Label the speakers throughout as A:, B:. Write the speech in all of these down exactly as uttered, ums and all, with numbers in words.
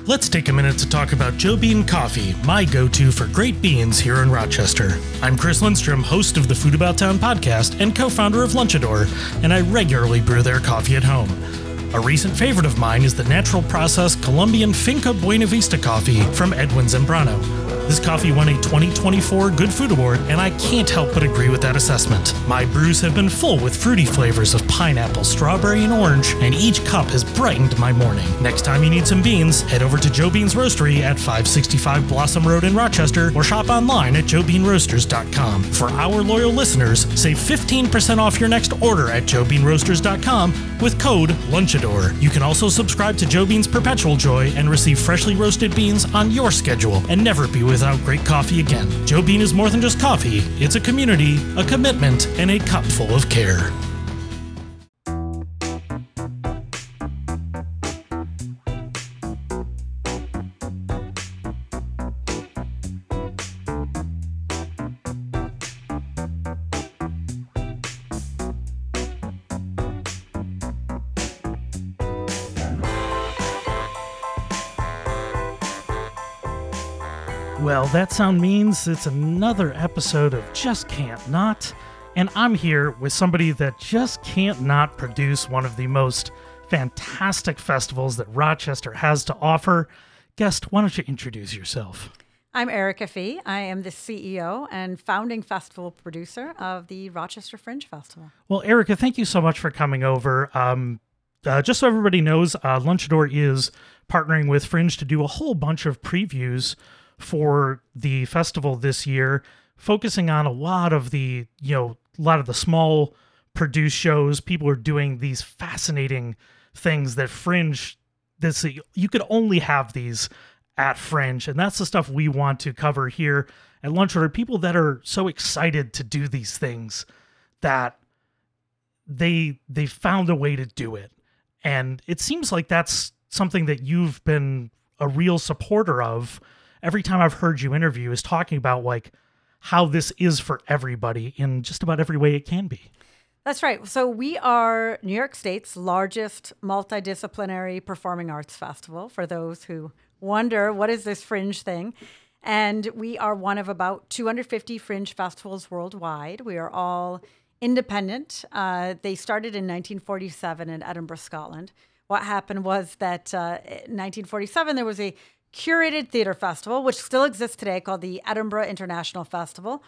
A: Let's take a minute to talk about Joe Bean Coffee, my go-to for great beans here in Rochester. I'm Chris Lindstrom, host of the Food About Town podcast and co-founder of Lunchador, and I regularly brew their coffee at home. A recent favorite of mine is the natural process Colombian Finca Buena Vista coffee from Edwin Zambrano. This coffee won a twenty twenty-four Good Food Award, and I can't help but agree with that assessment. My brews have been full with fruity flavors of pineapple, strawberry, and orange, and each cup has brightened my morning. Next time you need some beans, head over to Joe Bean's Roastery at five sixty-five Blossom Road in Rochester, or shop online at joe bean roasters dot com. For our loyal listeners, save fifteen percent off your next order at joe bean roasters dot com with code Lunchador. You can also subscribe to Joe Bean's Perpetual Joy and receive freshly roasted beans on your schedule and never be without great coffee again. Joe Bean is more than just coffee. It's a community, a commitment, and a cup full of care. Well, that sound means it's another episode of Just Can't Not, and I'm here with somebody that just can't not produce one of the most fantastic festivals that Rochester has to offer. Guest, why don't you introduce yourself?
B: I'm Erica Fee. I am the C E O and founding festival producer of the Rochester Fringe Festival.
A: Well, Erica, thank you so much for coming over. Um, uh, just so everybody knows, uh, Lunchador is partnering with Fringe to do a whole bunch of previews for the festival this year, focusing on a lot of the, you know, a lot of the small produced shows. People are doing these fascinating things that Fringe, this, you could only have these at Fringe. And that's the stuff we want to cover here at Lunchador. People that are so excited to do these things that they, they found a way to do it. And it seems like that's something that you've been a real supporter of. Every time I've heard you interview is talking about like how this is for everybody in just about every way it can be.
B: That's right. So we are New York State's largest multidisciplinary performing arts festival, for those who wonder, what is this Fringe thing? And we are one of about two hundred fifty Fringe festivals worldwide. We are all independent. Uh, they started in nineteen forty-seven in Edinburgh, Scotland. What happened was that uh, in nineteen forty-seven, there was a curated theater festival, which still exists today, called the Edinburgh International Festival.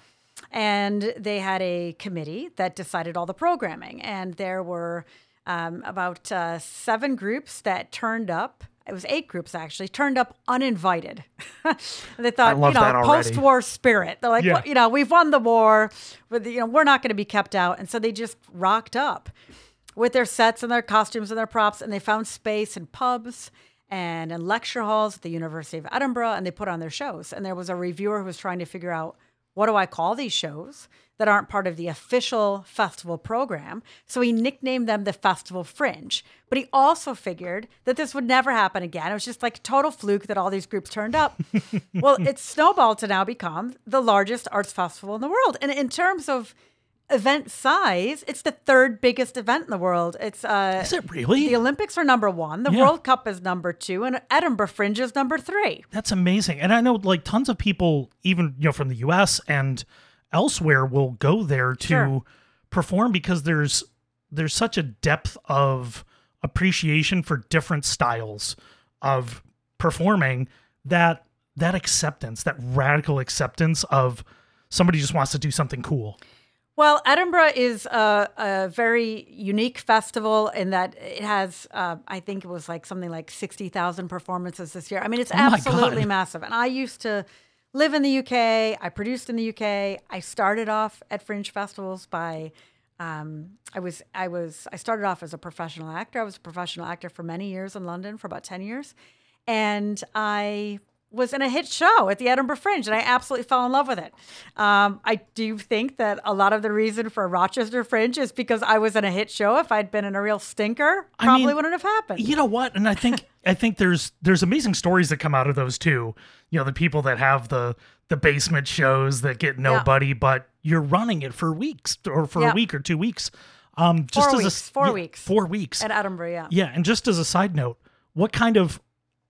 B: And they had a committee that decided all the programming. And there were um, about uh, seven groups that turned up. It was eight groups, actually, turned up uninvited. They thought, you know, post-war spirit. They're like, yeah. well, you know, we've won the war, but, you know, we're not going to be kept out. And so they just rocked up with their sets and their costumes and their props. And they found space in pubs and in lecture halls at the University of Edinburgh, and they put on their shows. And there was a reviewer who was trying to figure out, what do I call these shows that aren't part of the official festival program? So he nicknamed them the Festival Fringe. But he also figured that this would never happen again. It was just like a total fluke that all these groups turned up. Well, it's snowballed to now become the largest arts festival in the world. And in terms of event size, it's the third biggest event in the world. It's uh
A: Is it really?
B: The Olympics are number one, the yeah. World Cup is number two, and Edinburgh Fringe is number three.
A: That's amazing. And I know like tons of people, even you know from the U S and elsewhere, will go there to sure. perform because there's there's such a depth of appreciation for different styles of performing, that that acceptance, that radical acceptance of somebody just wants to do something cool.
B: Well, Edinburgh is a, a very unique festival in that it has, uh, I think it was like something like sixty thousand performances this year. I mean, it's oh absolutely massive. And I used to live in the U K. I produced in the U K. I started off at Fringe festivals by, um, I was, I was, I started off as a professional actor. I was a professional actor for many years in London, for about ten years. And I was in a hit show at the Edinburgh Fringe, and I absolutely fell in love with it. Um, I do think that a lot of the reason for Rochester Fringe is because I was in a hit show. If I'd been in a real stinker, probably I mean, wouldn't have happened.
A: You know what? And I think I think there's there's amazing stories that come out of those too. You know, the people that have the the basement shows that get nobody, yeah. but you're running it for weeks or for yeah. a week or two weeks. Um, just
B: four
A: as
B: weeks,
A: a,
B: four
A: yeah,
B: weeks,
A: four weeks
B: at Edinburgh. Yeah,
A: yeah. And just as a side note, what kind of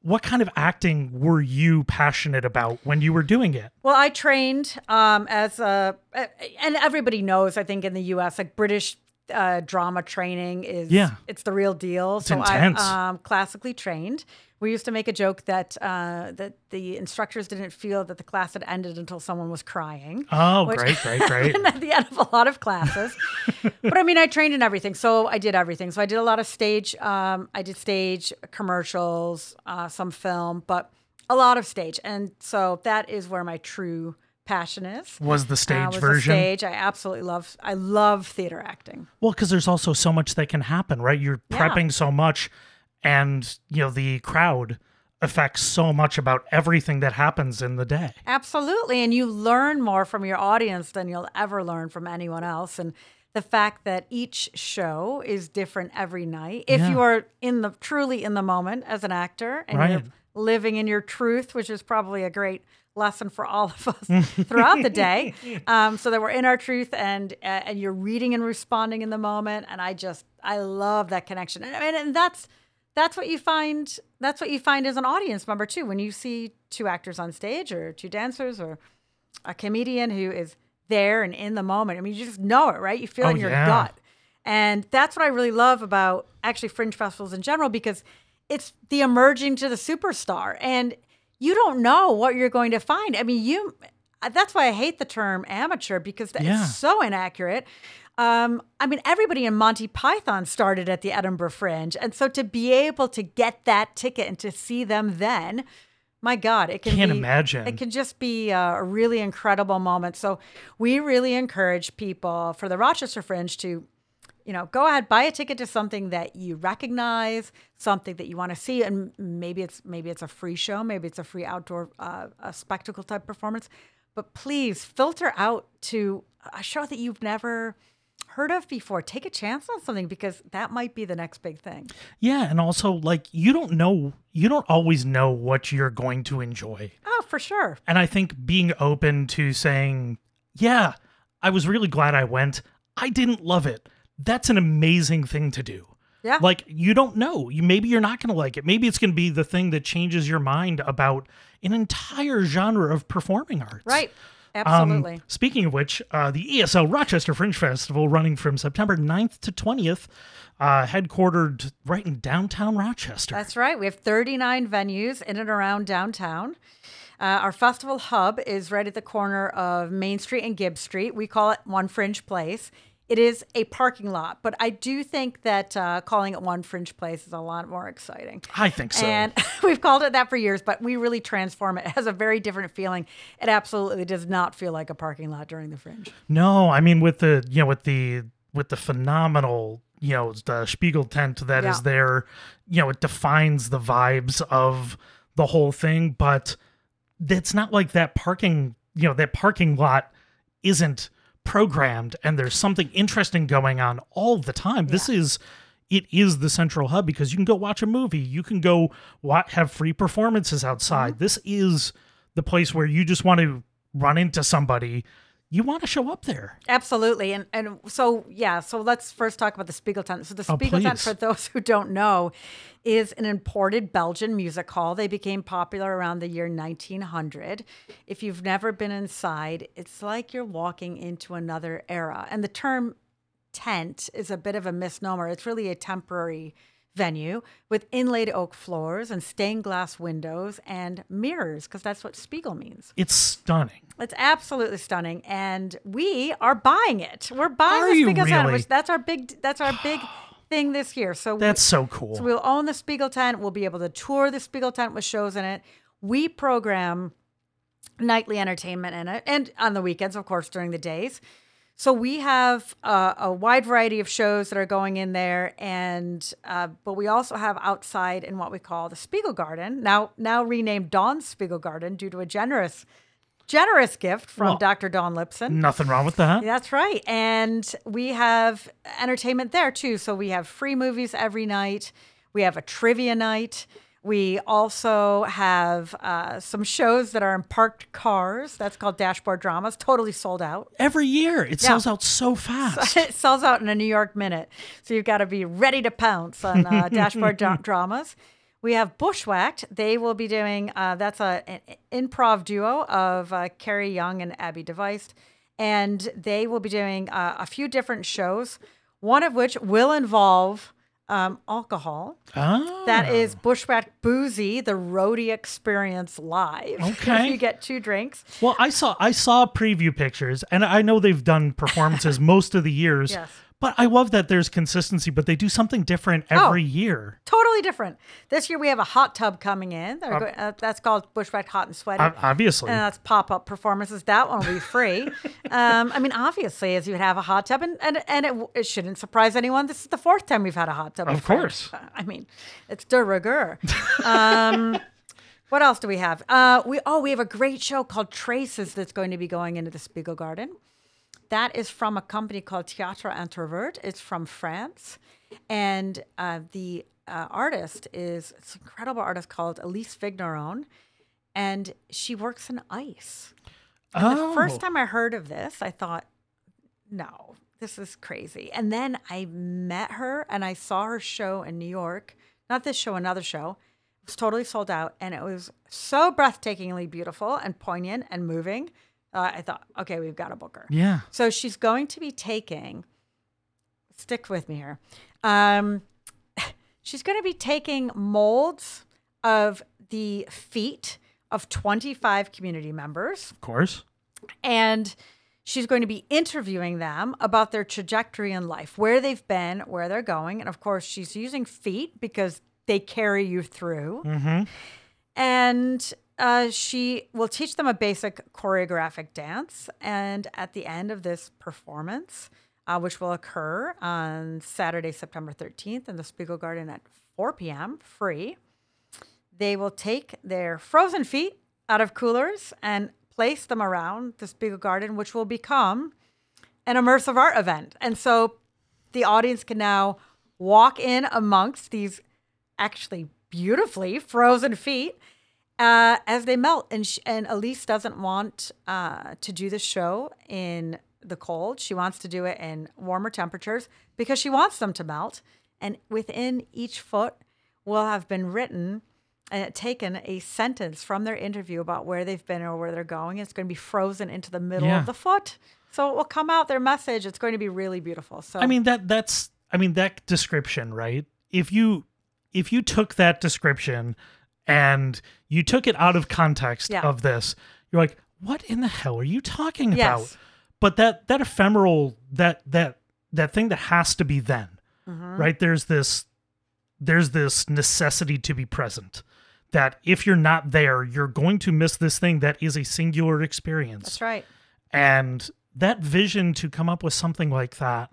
A: what kind of acting were you passionate about when you were doing it?
B: Well, I trained um, as a, and everybody knows, I think in the U S, like British uh, drama training is,
A: yeah.
B: it's the real deal.
A: It's
B: so
A: intense.
B: I'm um, classically trained. We used to make a joke that uh, that the instructors didn't feel that the class had ended until someone was crying.
A: Oh,
B: which,
A: great, great, great.
B: at the end of a lot of classes. But I mean, I trained in everything. So I did everything. So I did a lot of stage. Um, I did stage, commercials, uh, some film, but a lot of stage. And so that is where my true passion is.
A: Was the stage
B: uh, was
A: version?
B: The stage. I absolutely love, I love theater acting.
A: Well, because there's also so much that can happen, right? You're
B: Yeah.
A: prepping so much. And, you know, the crowd affects so much about everything that happens in the day.
B: Absolutely. And you learn more from your audience than you'll ever learn from anyone else. And the fact that each show is different every night. If
A: Yeah.
B: you are in the truly in the moment as an actor and
A: Right.
B: you're living in your truth, which is probably a great lesson for all of us throughout the day. Um, so that we're in our truth and uh, and you're reading and responding in the moment. And I just, I love that connection. And, and, and that's, That's what you find. That's what you find as an audience member too. When you see two actors on stage, or two dancers, or a comedian who is there and in the moment. I mean, you just know it, right? You feel
A: Oh,
B: it in your
A: yeah.
B: gut, and that's what I really love about actually fringe festivals in general, because it's the emerging to the superstar, and you don't know what you're going to find. I mean, you. That's why I hate the term amateur, because
A: Yeah.
B: it's so inaccurate. Um, I mean, everybody in Monty Python started at the Edinburgh Fringe. And so to be able to get that ticket and to see them then, my God, it can
A: Can't
B: be,
A: imagine.
B: It can just be a, a really incredible moment. So we really encourage people for the Rochester Fringe to, you know, go ahead, buy a ticket to something that you recognize, something that you want to see. And maybe it's, maybe it's a free show, maybe it's a free outdoor uh, a spectacle type performance, but please filter out to a show that you've never heard of before. Take a chance on something, because that might be the next big thing.
A: Yeah, and also, like, you don't know, you don't always know what you're going to enjoy.
B: Oh, for sure.
A: And I think being open to saying, yeah, I was really glad I went. I didn't love it. That's an amazing thing to do.
B: Yeah.
A: Like, you don't know. You maybe you're not going to like it. Maybe it's going to be the thing that changes your mind about an entire genre of performing arts.
B: Right. Absolutely.
A: Um, speaking of which, uh, the E S L Rochester Fringe Festival, running from September ninth to twentieth, uh, headquartered right in downtown Rochester.
B: That's right. We have thirty-nine venues in and around downtown. Uh, our festival hub is right at the corner of Main Street and Gibbs Street. We call it One Fringe Place. It is a parking lot, but I do think that uh, calling it One Fringe Place is a lot more exciting.
A: I think so.
B: And we've called it that for years, but we really transform it. It has a very different feeling. It absolutely does not feel like a parking lot during the Fringe.
A: No, I mean, with the, you know, with the, with the phenomenal, you know, the Spiegel tent that
B: Yeah.
A: is there, you know, it defines the vibes of the whole thing, but it's not like that parking, you know, that parking lot isn't programmed and there's something interesting going on all the time. This is, it is the central hub, because you can go watch a movie. You can go wa- have free performances outside.
B: Mm-hmm.
A: This is the place where you just want to run into somebody. You want to show up there.
B: Absolutely. And and so, yeah, so let's first talk about the Spiegel tent. So the
A: Oh,
B: Spiegel tent,
A: please.
B: for those who don't know, is an imported Belgian music hall. They became popular around the year nineteen hundred. If you've never been inside, it's like you're walking into another era. And the term tent is a bit of a misnomer. It's really a temporary venue with inlaid oak floors and stained glass windows and mirrors, because that's what Spiegel means.
A: It's stunning.
B: It's absolutely stunning, and we are buying it. We're buying
A: Are
B: the
A: you
B: Spiegel tent,
A: really?
B: which that's our big that's our big thing this year. So
A: That's so cool.
B: so we'll own the Spiegel tent. We'll be able to tour the Spiegel tent with shows in it. We program nightly entertainment in it, and on the weekends, of course, during the days. So we have uh, a wide variety of shows that are going in there, and uh, but we also have outside in what we call the Spiegel Garden, now now renamed Dawn's Spiegel Garden due to a generous generous gift from
A: Well,
B: Doctor Dawn Lipson.
A: Nothing wrong with that.
B: That's right. And we have entertainment there too. So we have free movies every night. We have a trivia night. We also have uh, some shows that are in parked cars. That's called Dashboard Dramas. Totally sold out.
A: Every year, it
B: Yeah.
A: sells out so fast.
B: It sells out in a New York minute. So you've got to be ready to pounce on uh, Dashboard dra- Dramas. We have Bushwhacked. They will be doing, uh, that's a, an improv duo of uh, Carrie Young and Abby Device. And they will be doing uh, a few different shows, one of which will involve um, alcohol.
A: Oh.
B: That is Bushwhacked Boozy, the roadie experience live.
A: Okay.
B: You get two drinks.
A: Well, I saw I saw preview pictures, and I know they've done performances most of the years.
B: Yes.
A: But I love that there's consistency, but they do something different every
B: Oh.
A: year.
B: Totally different. This year we have a hot tub coming in. They're go- uh, that's called Bushwhacked Hot and Sweaty.
A: O- obviously.
B: And that's pop-up performances. That one will be free. um, I mean, obviously, as you would have a hot tub, and, and, and it, it shouldn't surprise anyone. This is the fourth time we've had a hot tub.
A: Of
B: with French.
A: course.
B: I mean, it's de rigueur. Um, what else do we have? Uh, we Oh, we have a great show called Traces that's going to be going into the Spiegel Garden. That is from a company called Théâtre Introvert. It's from France. And uh, the uh, artist is this incredible artist called Elise Vigneron. And she works in ice. And
A: Oh.
B: the first time I heard of this, I thought, no, this is crazy. And then I met her and I saw her show in New York. Not this show, another show. It was totally sold out. And it was so breathtakingly beautiful and poignant and moving. Uh, I thought, okay, we've got to book her.
A: Yeah.
B: So she's going to be taking, stick with me here. Um, she's going to be taking molds of the feet of twenty-five community members.
A: Of course.
B: And she's going to be interviewing them about their trajectory in life, where they've been, where they're going. And of course, she's using feet because they carry you through.
A: Mm-hmm.
B: And uh, she will teach them a basic choreographic dance. And at the end of this performance, uh, which will occur on Saturday, September thirteenth in the Spiegel Garden at four p.m., free, they will take their frozen feet out of coolers and place them around the Spiegel Garden, which will become an immersive art event. And so the audience can now walk in amongst these actually beautifully frozen feet uh, as they melt. And, sh- and Elise doesn't want uh, to do the show in the cold. She wants to do it in warmer temperatures because she wants them to melt. And within each foot will have been written and taken a sentence from their interview about where they've been or where they're going. It's going to be frozen into the middle
A: Yeah.
B: of the foot. So it will come out their message. It's going to be really beautiful. So
A: I mean that that's I mean that description, right? If you if you took that description and you took it out of context
B: Yeah.
A: of this, you're like, what in the hell are you talking
B: Yes.
A: about? But that that ephemeral that that that thing that has to be then,
B: Mhm.
A: right? There's this there's this necessity to be present. That if you're not there, you're going to miss this thing that is a singular experience.
B: That's right.
A: And that vision to come up with something like that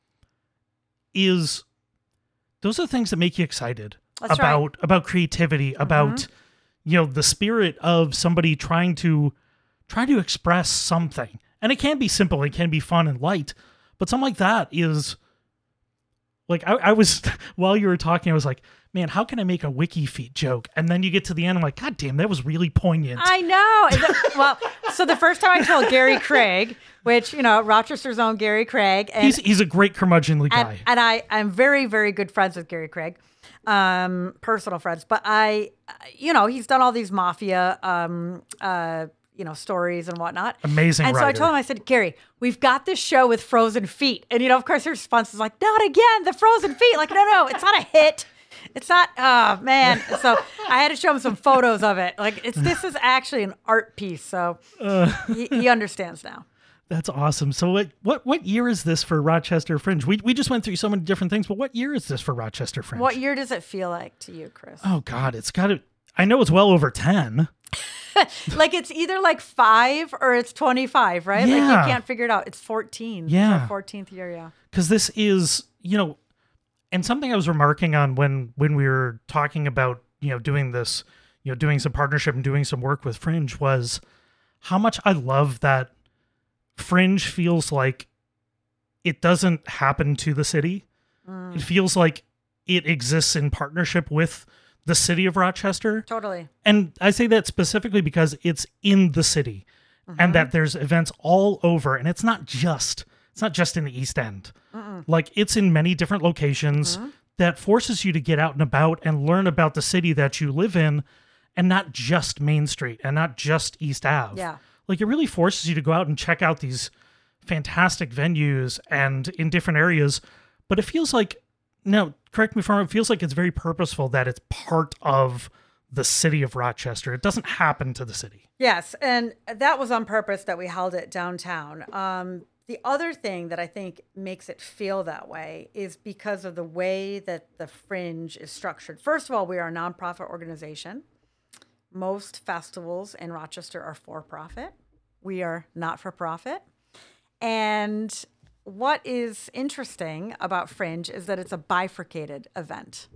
A: is, those are things that make you excited
B: That's
A: about,
B: right.
A: about creativity, about, you know, the spirit of somebody trying to, trying to express something. And it can be simple. It can be fun and light, but something like that is like, I, I was, while you were talking, I was like, man, how can I make a wiki feet joke? And then you get to the end, I'm like, God damn, that was really poignant.
B: I know. And the- well, so the first time I told Gary Craig, which, you know, Rochester's own Gary Craig. And,
A: he's he's a great curmudgeonly
B: and,
A: guy.
B: and I, I'm very, very good friends with Gary Craig, um, personal friends. But I, you know, he's done all these mafia, um, uh, you know, stories and whatnot.
A: Amazing
B: And so I
A: writer.
B: told him, I said, Gary, we've got this show with frozen feet. And, you know, of course, his response is like, not again, the frozen feet. Like, no, no, it's not a hit. It's not, oh, man. So I had to show him some photos of it. Like, it's this is actually an art piece. So
A: Uh,
B: he, he understands now.
A: That's awesome. So what, what what year is this for Rochester Fringe? We we just went through so many different things, but what year is this for Rochester Fringe?
B: What year does it feel like to you, Chris?
A: Oh God, it's got to. I know it's well over ten.
B: Like it's either like five or it's twenty-five, right? Like
A: Yeah.
B: you can't figure it out. It's fourteen.
A: Yeah.
B: It's our fourteenth year, yeah.
A: Because this is, you know, and something I was remarking on when when we were talking about, you know, doing this, you know, doing some partnership and doing some work with Fringe was how much I love that Fringe feels like it doesn't happen to the city.
B: Mm.
A: It feels like it exists in partnership with the city of Rochester.
B: Totally.
A: And I say that specifically because it's in the city and that there's events all over, and it's not just, it's not just in the East End.
B: Mm-mm.
A: Like it's in many different locations.
B: Mhm.
A: that forces you to get out and about and learn about the city that you live in, and not just Main Street and not just East Ave.
B: Yeah.
A: Like, it really forces you to go out and check out these fantastic venues and in different areas. But it feels like, no, correct me if I'm wrong, it feels like it's very purposeful that it's part of the city of Rochester. It doesn't happen to the city.
B: Yes, and that was on purpose that we held it downtown. Um, the other thing that I think makes it feel that way is because of the way that the Fringe is structured. First of all, we are a nonprofit organization. Most festivals in Rochester are for-profit. We are not for profit. And what is interesting about Fringe is that it's a bifurcated event,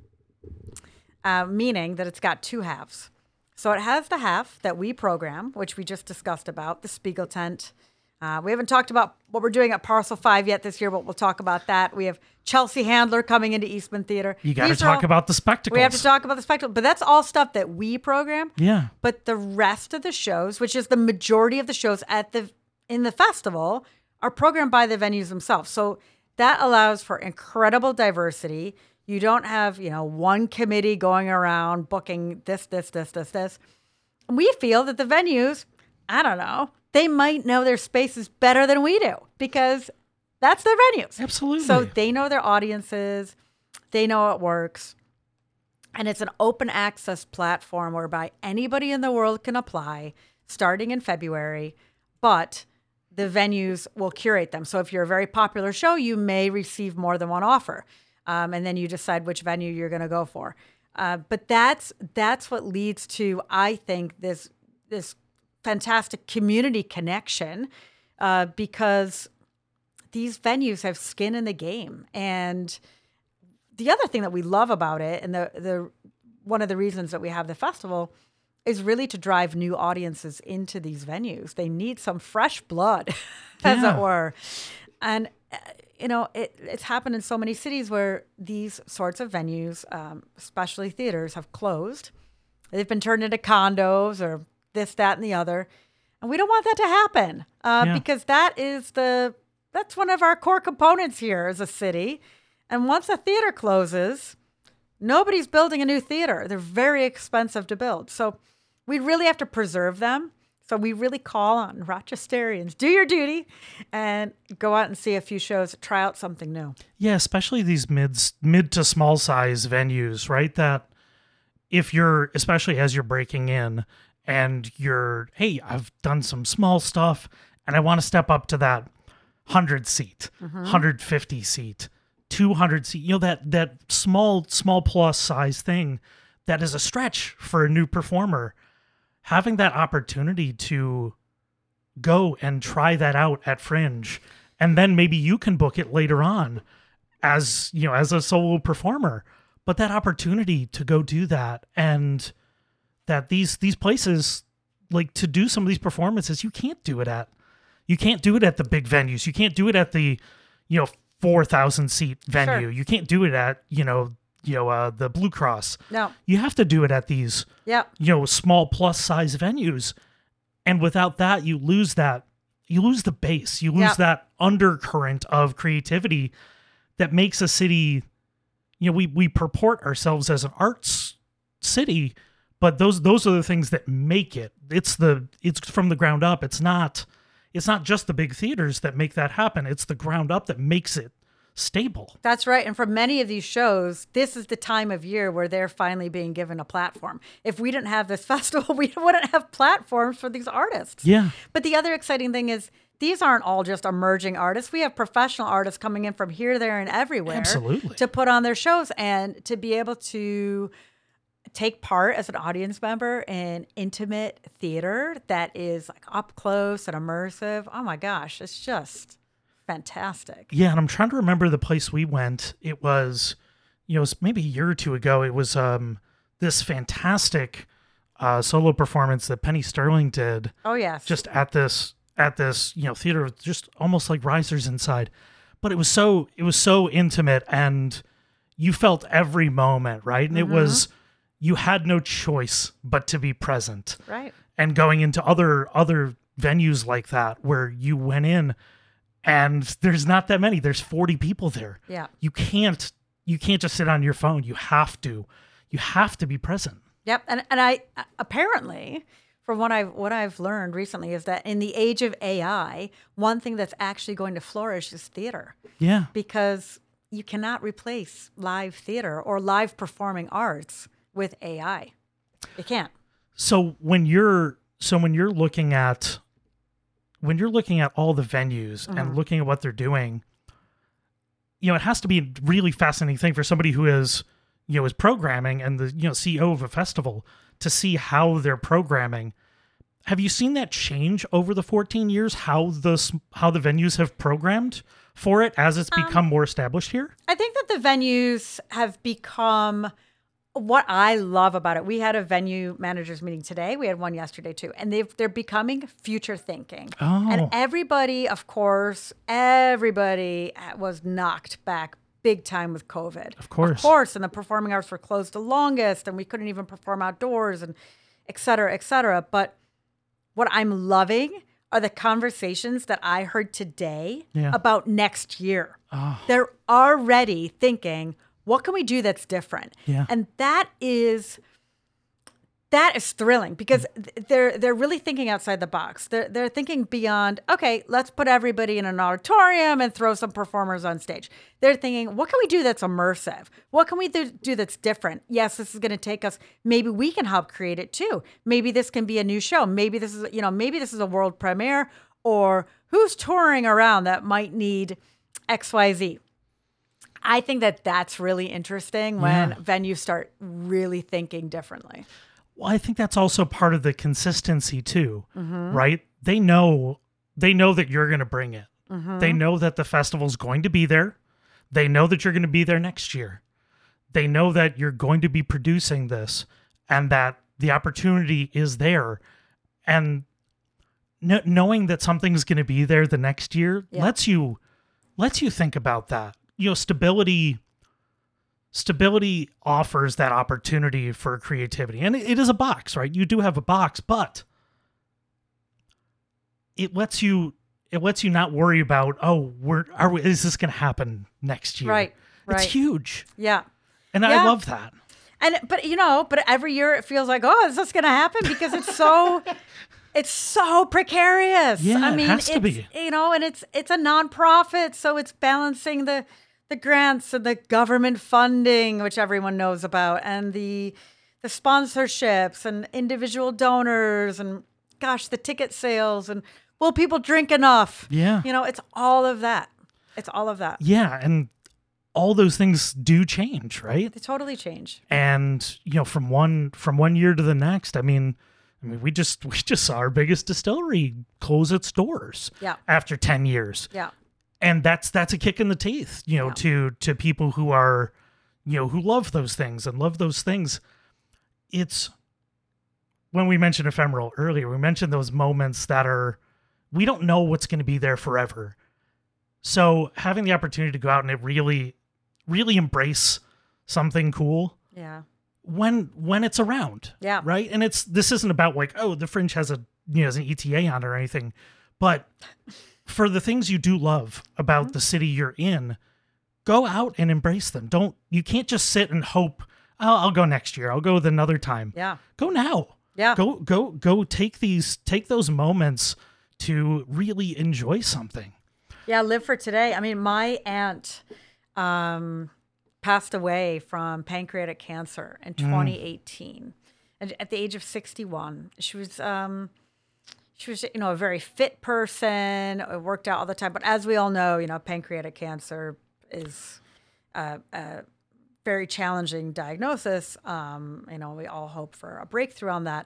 B: uh, meaning that it's got two halves. So it has the half that we program, which we just discussed about, the Spiegel Tent. Uh, we haven't talked about what we're doing at Parcel five yet this year, but we'll talk about that. We have Chelsea Handler coming into Eastman Theater.
A: You got to talk all, about the spectacles.
B: We have to talk about the spectacle, but that's all stuff that we program.
A: Yeah.
B: But the rest of the shows, which is the majority of the shows at the in the festival, are programmed by the venues themselves. So that allows for incredible diversity. You don't have, you know, one committee going around booking this, this, this, this, this. We feel that the venues, I don't know, they might know their spaces better than we do because that's their venues.
A: Absolutely.
B: So they know their audiences. They know it works. And it's an open access platform whereby anybody in the world can apply starting in February, but the venues will curate them. So if you're a very popular show, you may receive more than one offer. Um, and then you decide which venue you're going to go for. Uh, but that's that's what leads to, I think, this this fantastic community connection uh, because these venues have skin in the game. And the other thing that we love about it, and the the one of the reasons that we have the festival, is really to drive new audiences into these venues. They need some fresh blood, as
A: yeah.
B: it were. And uh, you know, it, it's happened in so many cities where these sorts of venues, um, especially theaters, have closed. They've been turned into condos or this, that, and the other. And we don't want that to happen uh,
A: yeah.
B: because that is the, that's one of our core components here as a city. And once a theater closes, nobody's building a new theater. They're very expensive to build. So we really have to preserve them. So we really call on Rochesterians, do your duty and go out and see a few shows, try out something new.
A: Yeah, especially these mid, mid to small size venues, right? That if you're, especially as you're breaking in and you're, hey, I've done some small stuff and I want to step up to that one hundred seat, mm-hmm. one hundred fifty seat, two hundred seat, you know, that, that small, small plus size thing that is a stretch for a new performer. Having that opportunity to go and try that out at Fringe, and then maybe you can book it later on as, you know, as a solo performer, but that opportunity to go do that, and that these, these places, like, to do some of these performances, you can't do it at, you can't do it at the big venues. You can't do it at the, you know, four thousand seat venue. Sure. You can't do it at, you know, you know, uh, the Blue Cross.
B: No.
A: You have to do it at these,
B: yep.
A: you know, small plus size venues. And without that, you lose that, you lose the base. You lose yep. that undercurrent of creativity that makes a city, you know, we, we purport ourselves as an arts city, but those, those are the things that make it. It's the, it's from the ground up. It's not, it's not just the big theaters that make that happen. It's the ground up that makes it stable.
B: That's right. And for many of these shows, this is the time of year where they're finally being given a platform. If we didn't have this festival, we wouldn't have platforms for these artists.
A: Yeah.
B: But the other exciting thing is these aren't all just emerging artists. We have professional artists coming in from here, there, and everywhere.
A: Absolutely.
B: To put on their shows and to be able to take part as an audience member in intimate theater that is like up close and immersive. Oh my gosh, it's just fantastic.
A: Yeah, and I'm trying to remember the place we went. It was, you know, it was maybe a year or two ago. It was um this fantastic uh, solo performance that Penny Sterling did.
B: Oh yes,
A: just at this at this you know theater, just almost like risers inside. But it was so it was so intimate, and you felt every moment, right? And mm-hmm. it was, you had no choice but to be present,
B: right?
A: And going into other other venues like that where you went in. And there's not that many. There's forty people there.
B: Yeah.
A: You can't you can't just sit on your phone. You have to, you have to be present.
B: Yep. And and I apparently, from what I've what I've learned recently, is that in the age of A I, one thing that's actually going to flourish is theater.
A: Yeah.
B: Because you cannot replace live theater or live performing arts with A I. You can't.
A: So when you're so when you're looking at when you're looking at all the venues mm-hmm. and looking at what they're doing, you know, it has to be a really fascinating thing for somebody who is, you know, is programming and the, you know, C E O of a festival to see how they're programming. Have you seen that change over the fourteen years, how the, how the venues have programmed for it as it's become um, more established here?
B: I think that the venues have become what I love about it. We had a venue managers meeting today. We had one yesterday too. And they've, they're becoming future thinking.
A: Oh.
B: And everybody, of course, everybody was knocked back big time with COVID.
A: Of course.
B: Of course. And the performing arts were closed the longest and we couldn't even perform outdoors and et cetera, et cetera. But what I'm loving are the conversations that I heard today
A: yeah.
B: about next year.
A: Oh.
B: They're already thinking, what can we do that's different?
A: Yeah.
B: And that is that is thrilling because they're they're really thinking outside the box. They're they're thinking beyond, okay, let's put everybody in an auditorium and throw some performers on stage. They're thinking, what can we do that's immersive? What can we do that's different? Yes, this is going to take us, maybe we can help create it too. Maybe this can be a new show. Maybe this is, you know, maybe this is a world premiere, or who's touring around that might need X Y Z. I think that that's really interesting when
A: Yeah.
B: venues start really thinking differently.
A: Well, I think that's also part of the consistency too,
B: Mm-hmm.
A: right? They know, they know that you're going to bring it.
B: Mm-hmm.
A: They know that the festival's going to be there. They know that you're going to be there next year. They know that you're going to be producing this and that the opportunity is there. And kn- knowing that something's going to be there the next year
B: Yeah.
A: lets you, lets you think about that. You know, stability, stability offers that opportunity for creativity. And it, it is a box, right? You do have a box, but it lets you, it lets you not worry about, oh, we're, are we, is this going to happen next year?
B: Right, right.
A: It's huge.
B: Yeah.
A: And
B: Yeah.
A: I love that.
B: And, but you know, but every year it feels like, oh, is this going to happen? Because it's so, it's so precarious.
A: Yeah,
B: I
A: it
B: mean,
A: has to
B: it's,
A: be.
B: you know, and it's, it's a nonprofit. So it's balancing the, the grants and the government funding, which everyone knows about, and the, the sponsorships and individual donors and gosh, the ticket sales and will people drink enough?
A: Yeah.
B: You know, it's all of that. It's all of that.
A: Yeah. And all those things do change, right?
B: They totally change.
A: And, you know, from one, from one year to the next, I mean, I mean, we just, we just saw our biggest distillery close its doors
B: Yeah.
A: after ten years.
B: Yeah.
A: And that's, that's a kick in the teeth, you know,
B: Yeah.
A: to, to people who are, you know, who love those things and love those things. It's when we mentioned ephemeral earlier, we mentioned those moments that are, we don't know what's going to be there forever. So having the opportunity to go out and it really, really embrace something cool
B: Yeah.
A: when, when it's around.
B: Yeah.
A: Right. And it's, this isn't about like, oh, the Fringe has a, you know, has an E T A on it or anything, but for the things you do love about mm-hmm. the city you're in, go out and embrace them. Don't, you can't just sit and hope, oh, I'll go next year. I'll go with another time.
B: Yeah.
A: Go now.
B: Yeah.
A: Go, go, go take these, take those moments to really enjoy something.
B: Yeah. Live for today. I mean, my aunt um, passed away from pancreatic cancer in twenty eighteen. And at the age of sixty-one, she was, um, she was, you know, a very fit person, worked out all the time. But as we all know, you know, pancreatic cancer is a, a very challenging diagnosis. Um, you know, we all hope for a breakthrough on that.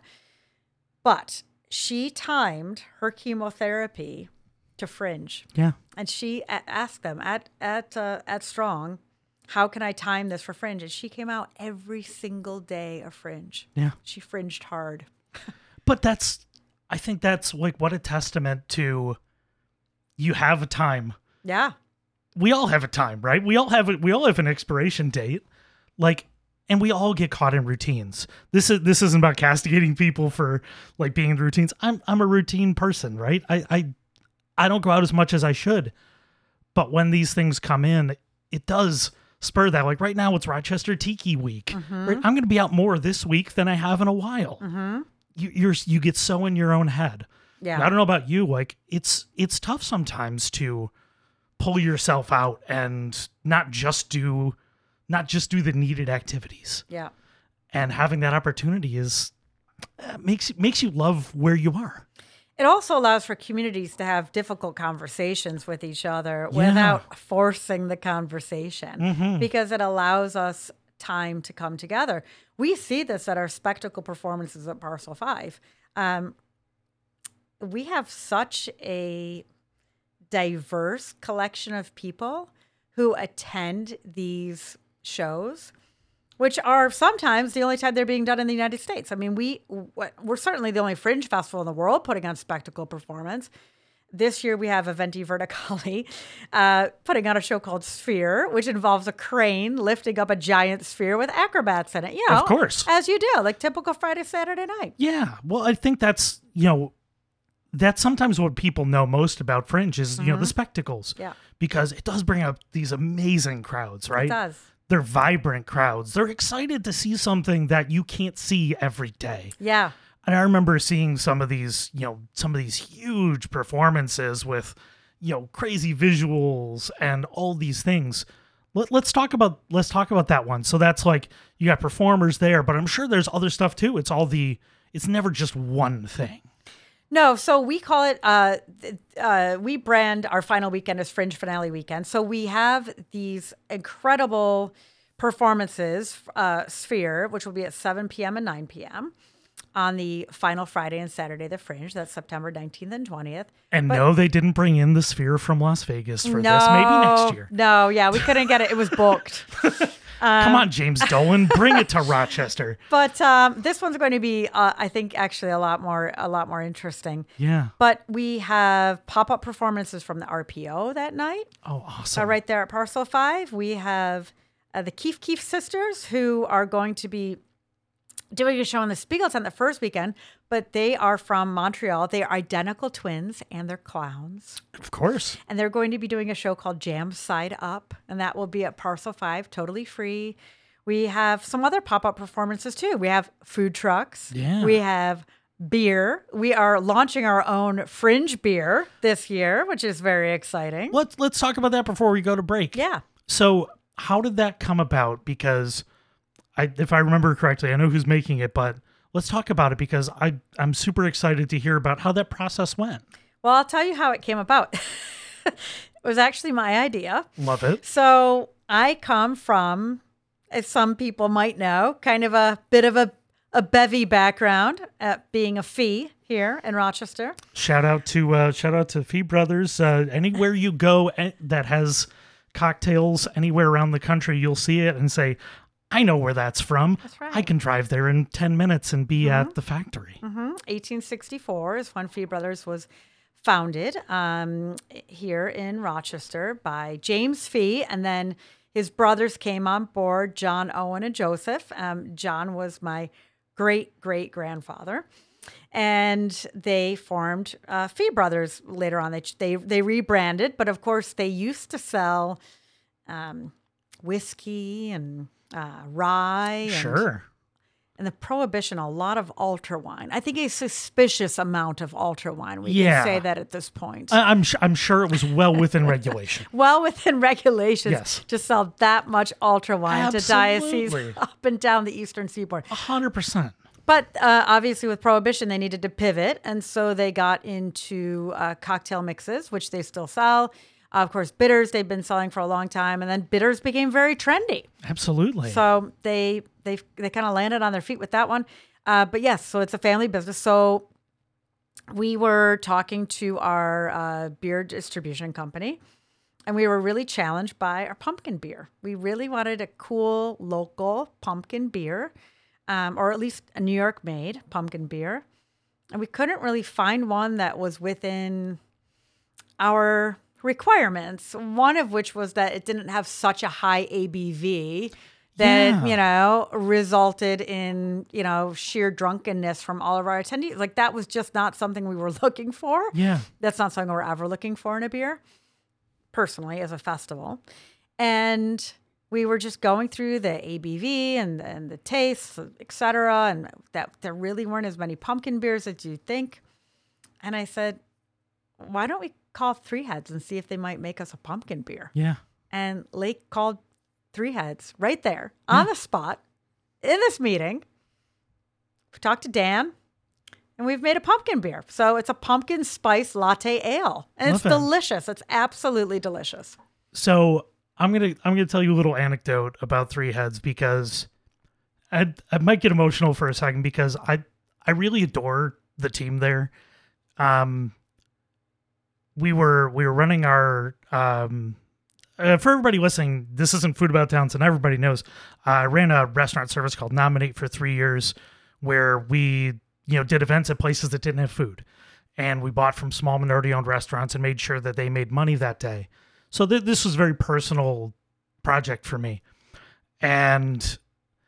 B: But she timed her chemotherapy to Fringe.
A: Yeah.
B: And she a- asked them at at uh, at Strong, how can I time this for Fringe? And she came out every single day of Fringe.
A: Yeah.
B: She fringed hard.
A: But that's, I think that's like what a testament to, you have a time.
B: Yeah.
A: We all have a time, right? We all have a, we all have an expiration date. Like, and we all get caught in routines. This is this isn't about castigating people for like being in routines. I'm I'm a routine person, right? I I I don't go out as much as I should. But when these things come in, it does spur that. Like right now it's Rochester Tiki Week.
B: Mm-hmm.
A: Right? I'm going to be out more this week than I have in a while.
B: Mm-hmm.
A: You, you're, you get so in your own head.
B: Yeah.
A: I don't know about you. Like it's, it's tough sometimes to pull yourself out and not just do, not just do the needed activities.
B: Yeah.
A: And having that opportunity is uh, makes, makes you love where you are.
B: It also allows for communities to have difficult conversations with each other
A: Yeah.
B: without forcing the conversation,
A: Mm-hmm.
B: because it allows us time to come together. We see this at our spectacle performances at Parcel Five. Um, we have such a diverse collection of people who attend these shows, which are sometimes the only time they're being done in the United States. I mean, we, we're certainly the only fringe festival in the world putting on spectacle performance. This year we have Eventi Verticali uh, putting on a show called Sphere, which involves a crane lifting up a giant sphere with acrobats in it. You know,
A: Of course.
B: as you do, like typical Friday, Saturday night.
A: Yeah. Well, I think that's, you know, that's sometimes what people know most about Fringe is, you know, the spectacles.
B: Yeah.
A: Because it does bring up these amazing crowds, right?
B: It does.
A: They're vibrant crowds. They're excited to see something that you can't see every day.
B: Yeah.
A: And I remember seeing some of these, you know, some of these huge performances with, you know, crazy visuals and all these things. Let, let's talk about let's talk about that one. So that's like you got performers there, but I'm sure there's other stuff too. It's all the it's never just one thing.
B: No, so we call it, uh, th- uh, we brand our final weekend as Fringe Finale Weekend. So we have these incredible performances, uh, Sphere, which will be at seven p.m. and nine p.m. on the final Friday and Saturday of the Fringe. That's September nineteenth and twentieth.
A: And
B: But-
A: no, they didn't bring in the Sphere from Las Vegas for
B: no,
A: this. Maybe next year.
B: No, yeah, we couldn't get it. It was booked.
A: Come on, James Dolan, bring it to Rochester.
B: But um, this one's going to be, uh, I think, actually a lot more, a lot more interesting.
A: Yeah.
B: But we have pop-up performances from the R P O that night.
A: Oh, awesome.
B: Uh, right there at Parcel Five, we have uh, the Keefe Keefe sisters, who are going to be doing a show on the Spiegel tent the first weekend, but they are from Montreal. They are identical twins, and they're clowns.
A: Of course.
B: And they're going to be doing a show called Jam Side Up, and that will be at Parcel Five, totally free. We have some other pop-up performances too. We have food trucks.
A: Yeah.
B: We have beer. We are launching our own Fringe beer this year, which is very exciting.
A: Let's let's talk about that before we go to break.
B: Yeah.
A: So how did that come about? Because I, if I remember correctly, I know who's making it, but let's talk about it because I, I'm super excited to hear about how that process went.
B: Well, I'll tell you how it came about. It was actually my idea.
A: Love it.
B: So I come from, as some people might know, kind of a bit of a, a bevy background at being a fee here in Rochester.
A: Shout out to uh, shout out to Fee Brothers. Uh, anywhere you go eh, that has cocktails anywhere around the country, you'll see it and say, I know where that's from.
B: That's right.
A: I can drive there in ten minutes and be at the factory.
B: Mm-hmm. eighteen sixty-four is when Fee Brothers was founded um, here in Rochester by James Fee, and then his brothers came on board, John, Owen, and Joseph. Um, John was my great-great-grandfather, and they formed uh, Fee Brothers later on. They, they, they rebranded, but of course they used to sell um, whiskey and uh, rye. And,
A: Sure.
B: And the Prohibition, a lot of ultra wine. I think a suspicious amount of ultra wine. We
A: Yeah.
B: can say that at this point.
A: I- I'm su- I'm sure it was well within regulation.
B: well within regulations
A: Yes.
B: to sell that much ultra wine to dioceses
A: Absolutely.
B: up and down the eastern seaboard.
A: A hundred percent.
B: But uh, obviously with Prohibition, they needed to pivot. And so they got into uh, cocktail mixes, which they still sell. Uh, of course, bitters they've been selling for a long time. And then bitters became very trendy.
A: Absolutely.
B: So they they they kind of landed on their feet with that one. Uh, but yes, so it's a family business. So we were talking to our uh, beer distribution company, and we were really challenged by our pumpkin beer. We really wanted a cool local pumpkin beer, um, or at least a New York made pumpkin beer. And we couldn't really find one that was within our requirements, one of which was that it didn't have such a high A B V that,
A: Yeah.
B: you know, resulted in, you know, sheer drunkenness from all of our attendees. Like that was just not something we were looking for.
A: Yeah.
B: That's not something we're ever looking for in a beer, personally, as a festival. And we were just going through the A B V and, and the tastes, et cetera, and that there really weren't as many pumpkin beers as you'd think. And I said, why don't we call Three Heads and see if they might make us a pumpkin beer?
A: Yeah.
B: And Lake called Three Heads right there on
A: Yeah.
B: the spot in this meeting. We talked to Dan, and we've made a pumpkin beer. So it's a pumpkin spice latte ale, and
A: Love
B: it's
A: it.
B: delicious. It's absolutely delicious.
A: So I'm gonna I'm gonna tell you a little anecdote about Three Heads because I I might get emotional for a second because I I really adore the team there. Um, we were we were running our um. Uh, for everybody listening, this isn't Food About Towns, and everybody knows. Uh, I ran a restaurant service called Nominate for three years, where we, you know, did events at places that didn't have food, and we bought from small minority-owned restaurants and made sure that they made money that day. So th- this was a very personal project for me, and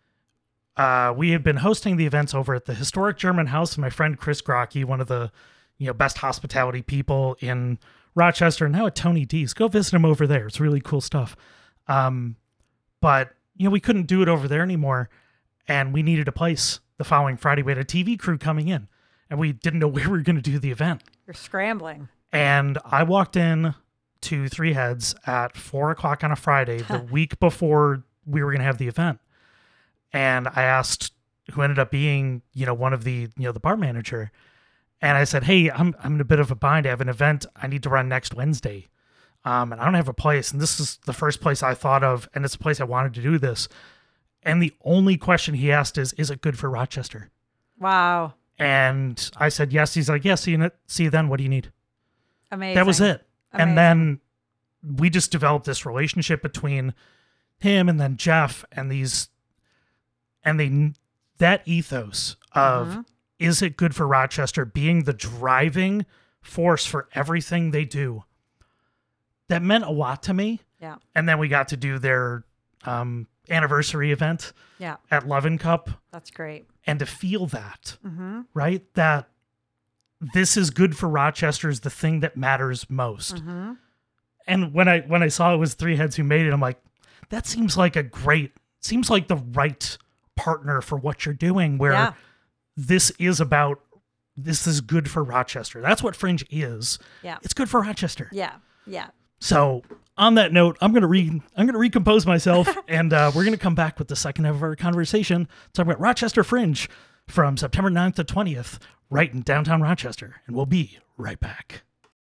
A: uh, we had been hosting the events over at the historic German House. My friend Chris Grocke, one of the, you know, best hospitality people in Rochester, and now at Tony D's. Go visit him over there. It's really cool stuff. Um, but, you know, we couldn't do it over there anymore, and we needed a place the following Friday. We had a T V crew coming in, and we didn't know where we were going to do the event.
B: You're scrambling.
A: And I walked in to Three Heads at four o'clock on a Friday, the week before we were going to have the event. And I asked who ended up being, you know, one of the, you know, the bar manager. And I said, hey, I'm I'm in a bit of a bind. I have an event I need to run next Wednesday. Um, and I don't have a place. And this is the first place I thought of. And it's a place I wanted to do this. And the only question he asked is, is it good for Rochester?
B: Wow.
A: And I said, yes. He's like, yeah, see you, see you then. What do you need?
B: Amazing.
A: That was it.
B: Amazing.
A: And then we just developed this relationship between him and then Jeff and these, and they, that ethos of,
B: Mm-hmm.
A: is it good for Rochester being the driving force for everything they do? That meant a lot to me.
B: Yeah.
A: And then we got to do their um, anniversary event
B: Yeah.
A: at Love and Cup.
B: That's great.
A: And to feel that,
B: Mm-hmm.
A: right? That this is good for Rochester is the thing that matters most.
B: Mm-hmm.
A: And when I when I saw it was Three Heads who made it, I'm like, that seems like a great, seems like the right partner for what you're doing, where
B: Yeah.
A: this is about, this is good for Rochester. That's what Fringe is.
B: Yeah.
A: It's good for Rochester.
B: Yeah. Yeah.
A: So on that note, I'm gonna re I'm gonna recompose myself, and uh, we're gonna come back with the second half of our conversation, talking about Rochester Fringe from September ninth to twentieth, right in downtown Rochester, and we'll be right back.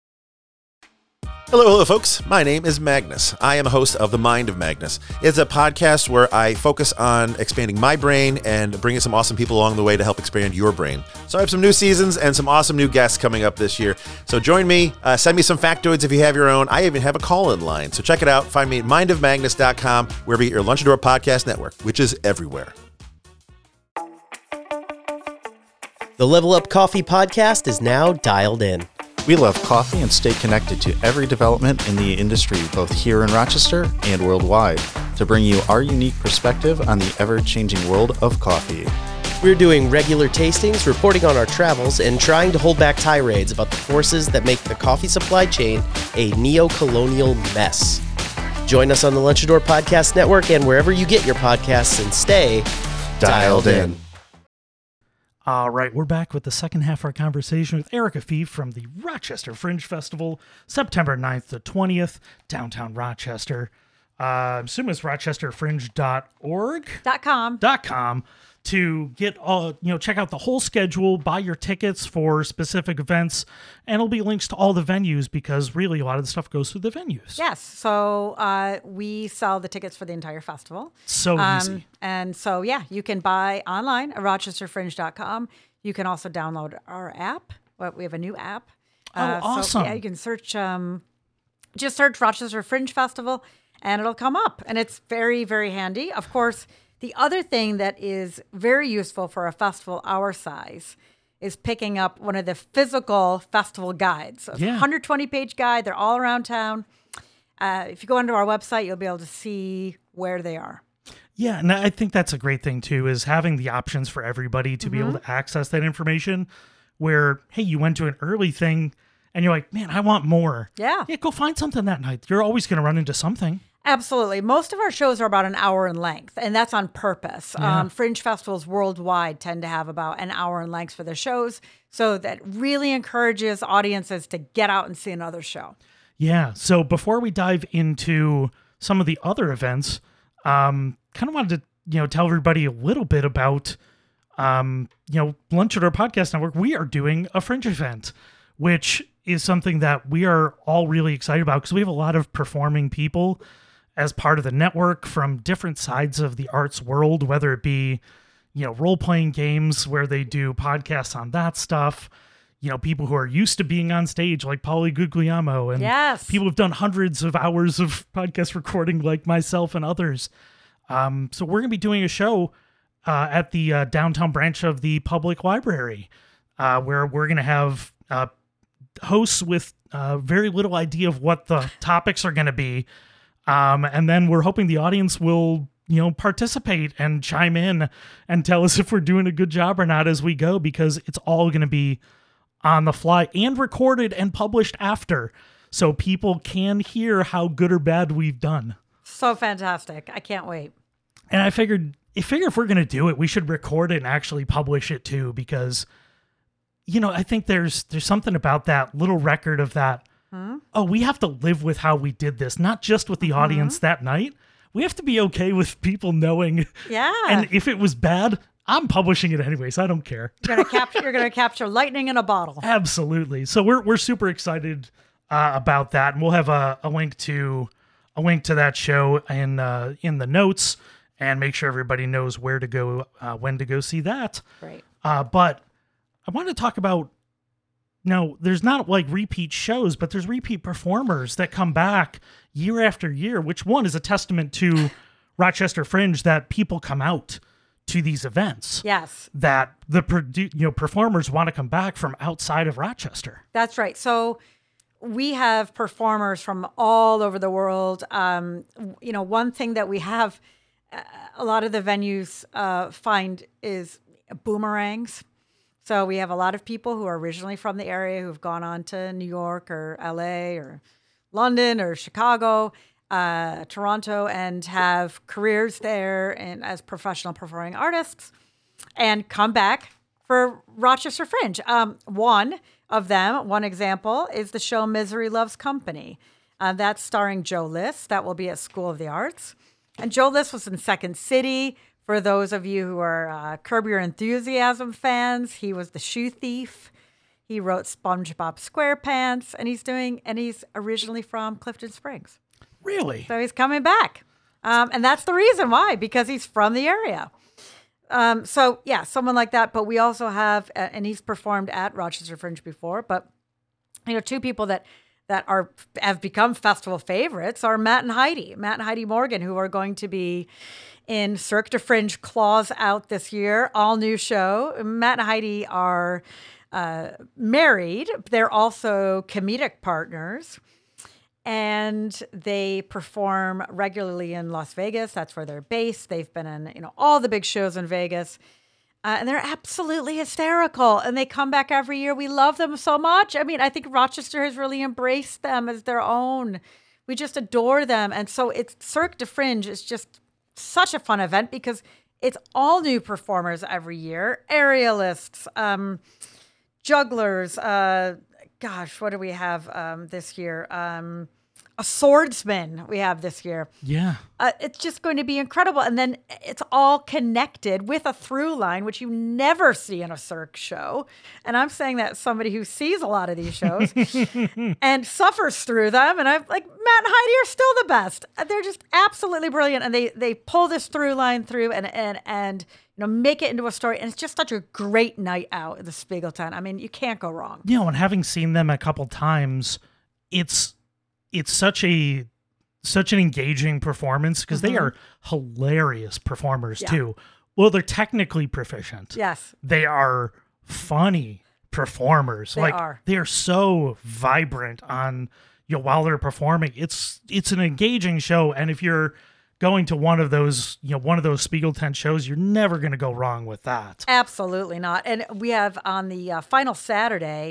C: Hello, hello, folks. My name is Magnus. I am a host of The Mind of Magnus. It's a podcast where I focus on expanding my brain and bringing some awesome people along the way to help expand your brain. So I have some new seasons and some awesome new guests coming up this year. So join me. Uh, send me some factoids if you have your own. I even have a call-in line. So check it out. Find me at mind of magnus dot com, wherever you get your Lunchador podcast network, which is everywhere.
D: The Level Up Coffee podcast is now dialed in.
E: We love coffee and stay connected to every development in the industry, both here in Rochester and worldwide, to bring you our unique perspective on the ever-changing world of coffee.
D: We're doing regular tastings, reporting on our travels, and trying to hold back tirades about the forces that make the coffee supply chain a neo-colonial mess. Join us on the Lunchador Podcast Network and wherever you get your podcasts, and stay dialed in.
A: All right, we're back with the second half of our conversation with Erica Fee from the Rochester Fringe Festival, September ninth to twentieth, downtown Rochester. Uh, I'm assuming it's rochester fringe dot org.
B: Dot com.
A: Dot com to get all, you know, check out the whole schedule, buy your tickets for specific events, and it'll be links to all the venues because really a lot of the stuff goes through the venues.
B: Yes. So uh, we sell the tickets for the entire festival.
A: So
B: Um,
A: easy.
B: And so, yeah, you can buy online at rochester fringe dot com. You can also download our app. Well, we have a new app.
A: Oh,
B: So,
A: awesome.
B: yeah, you can search, um, just search Rochester Fringe Festival, and it'll come up. And it's very, very handy. Of course, the other thing that is very useful for a festival our size is picking up one of the physical festival guides. So it's a
A: Yeah.
B: one hundred twenty page guide. They're all around town. Uh, if you go onto our website, you'll be able to see where they are.
A: Yeah, and I think that's a great thing too, is having the options for everybody to be able to access that information where, hey, you went to an early thing and you're like, man, I want more.
B: Yeah.
A: Yeah, go find something that night. You're always going to run into something.
B: Absolutely. Most of our shows are about an hour in length, and that's on purpose.
A: Yeah.
B: Um, fringe festivals worldwide tend to have about an hour in length for their shows, so that really encourages audiences to get out and see another show.
A: Yeah. So before we dive into some of the other events, um, kind of wanted to, you know, tell everybody a little bit about, um, you know, Lunchador Podcast Network. We are doing a fringe event, which is something that we are all really excited about because we have a lot of performing people as part of the network from different sides of the arts world, whether it be, you know, role-playing games where they do podcasts on that stuff, you know, people who are used to being on stage like Paulie Guglielmo, and
B: Yes.
A: people who've done hundreds of hours of podcast recording like myself and others. Um, so we're going to be doing a show uh, at the uh, downtown branch of the public library uh, where we're going to have uh, hosts with uh, very little idea of what the topics are going to be. Um, and then we're hoping the audience will, you know, participate and chime in and tell us if we're doing a good job or not as we go, because it's all going to be on the fly and recorded and published after, so people can hear how good or bad we've done.
B: So fantastic. I can't wait.
A: And I figured, I figure if we're going to do it, we should record it and actually publish it too, because, you know, I think there's, there's something about that little record of that. Hmm? Oh, we have to live with how we did this, not just with the mm-hmm. audience that night. We have to be okay with people knowing.
B: Yeah.
A: And if it was bad, I'm publishing it anyways. I don't care.
B: You're gonna capture. You're gonna capture lightning in a bottle.
A: Absolutely. So we're we're super excited uh, about that, and we'll have a, a link to a link to that show in uh, in the notes, and make sure everybody knows where to go, uh, when to go see that.
B: Right.
A: Uh, but I want to talk about. Now, there's not like repeat shows, but there's repeat performers that come back year after year, which one is a testament to Rochester Fringe, that people come out to these events.
B: Yes.
A: That the produ- you know performers want to come back from outside of Rochester.
B: That's right. So we have performers from all over the world. Um, you know, one thing that we have uh, a lot of the venues uh, find is boomerangs. So we have a lot of people who are originally from the area who've gone on to New York or L A or London or Chicago, uh, Toronto, and have careers there and as professional performing artists, and come back for Rochester Fringe. Um, one of them, one example, is the show Misery Loves Company. Uh, that's starring Joe List. That will be at School of the Arts. And Joe List was in Second City. For those of you who are uh, Curb Your Enthusiasm fans, he was the shoe thief. He wrote SpongeBob SquarePants, and he's doing, and he's originally from Clifton Springs.
A: Really?
B: So he's coming back. Um, and that's the reason why, because he's from the area. Um, so yeah, someone like that. But we also have, uh, and he's performed at Rochester Fringe before, but you know, two people that that are have become festival favorites are Matt and Heidi, Matt and Heidi Morgan, who are going to be in Cirque du Fringe Claws Out this year, all new show. Matt and Heidi are uh, married. They're also comedic partners, and they perform regularly in Las Vegas. That's where they're based. They've been in, you know, all the big shows in Vegas. Uh, and they're absolutely hysterical, and they come back every year. We love them so much. I mean, I think Rochester has really embraced them as their own. We just adore them. And so it's Cirque du Fringe is just such a fun event because it's all new performers every year. Aerialists, um, jugglers, uh, gosh, what do we have um, this year? Um, a swordsman we have this year.
A: Yeah.
B: Uh, it's just going to be incredible. And then it's all connected with a through line, which you never see in a Cirque show. And I'm saying that as somebody who sees a lot of these shows and suffers through them. And I'm like, Matt and Heidi are still the best. They're just absolutely brilliant. And they they pull this through line through and and and you know make it into a story. And it's just such a great night out at the Spiegelton. I mean, you can't go wrong.
A: You know, and having seen them a couple times, it's it's such a such an engaging performance because mm-hmm. they are hilarious performers yeah. too. Well, they're technically proficient.
B: Yes.
A: They are funny performers.
B: They
A: like
B: are.
A: They are so vibrant on, you know, while they're performing. It's it's an engaging show, and if you're going to one of those, you know, one of those Spiegelton shows, you're never going to go wrong with that.
B: Absolutely not. And we have on the uh, final Saturday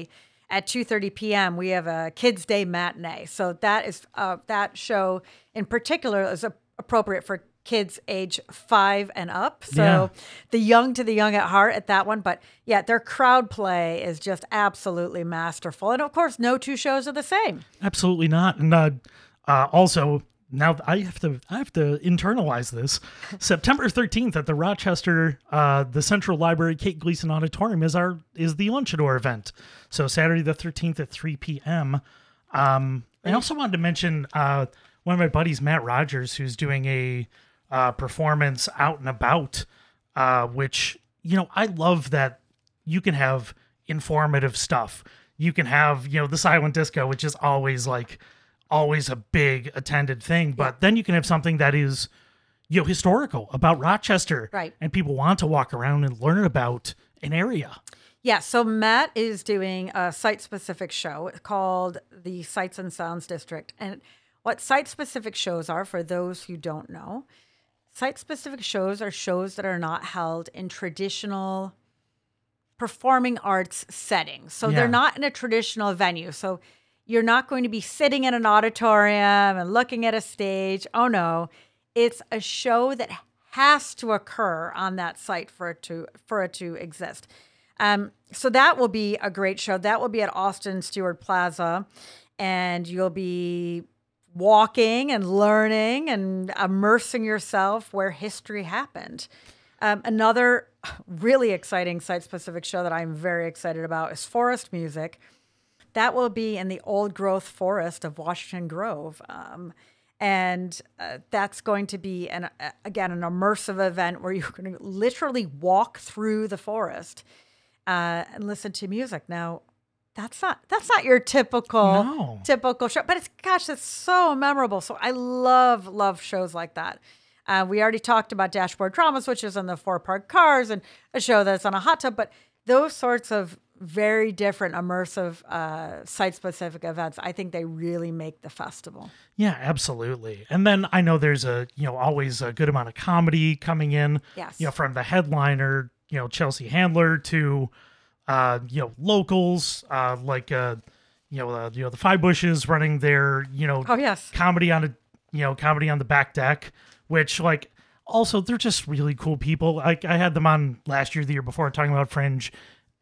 B: at two thirty p.m. we have a Kids Day matinee. So that is uh, that show in particular is a, appropriate for kids age five and up. So
A: Yeah.
B: the young to the young at heart at that one. But yeah, their crowd play is just absolutely masterful. And of course, no two shows are the same.
A: Absolutely not. And uh, uh, also, now I have to I have to internalize this. September thirteenth at the Rochester, uh, the Central Library Kate Gleason Auditorium is our is the Lunchador event. So Saturday the thirteenth at three p.m. Um, I also wanted to mention uh, one of my buddies, Matt Rogers, who's doing a uh, performance out and about, uh, which, you know, I love that you can have informative stuff. You can have, you know, the silent disco, which is always like always a big attended thing, but then you can have something that is, you know, historical about Rochester.
B: Right.
A: And people want to walk around and learn about an area.
B: Yeah, so Matt is doing a site-specific show called the Sights and Sounds District. And what site-specific shows are, for those who don't know, site-specific shows are shows that are not held in traditional performing arts settings. So
A: Yeah.
B: they're not in a traditional venue. So you're not going to be sitting in an auditorium and looking at a stage. Oh, no. It's a show that has to occur on that site for it to for it to exist. Um, so that will be a great show. That will be at Austin Stewart Plaza, and you'll be walking and learning and immersing yourself where history happened. Um, another really exciting site-specific show that I'm very excited about is Forest Music. That will be in the old growth forest of Washington Grove. Um, and uh, that's going to be, an, uh, again, an immersive event where you're going to literally walk through the forest uh, and listen to music. Now, that's not that's not your typical
A: No.
B: typical show, but it's gosh, it's so memorable. So I love love shows like that. Uh, we already talked about Dashboard Dramas, which is on the four parked cars, and a show that's on a hot tub. But those sorts of very different immersive uh, site specific events, I think they really make the festival.
A: Yeah, absolutely. And then I know there's a, you know, always a good amount of comedy coming in,
B: Yes.
A: you know, from the headliner, you know, Chelsea Handler to, uh, you know, locals, uh, like, uh, you know, uh, you know, the Five Bushes running their, you know,
B: Oh yes,
A: comedy on a, you know, comedy on the back deck, which like also they're just really cool people. Like I had them on last year, the year before, talking about Fringe,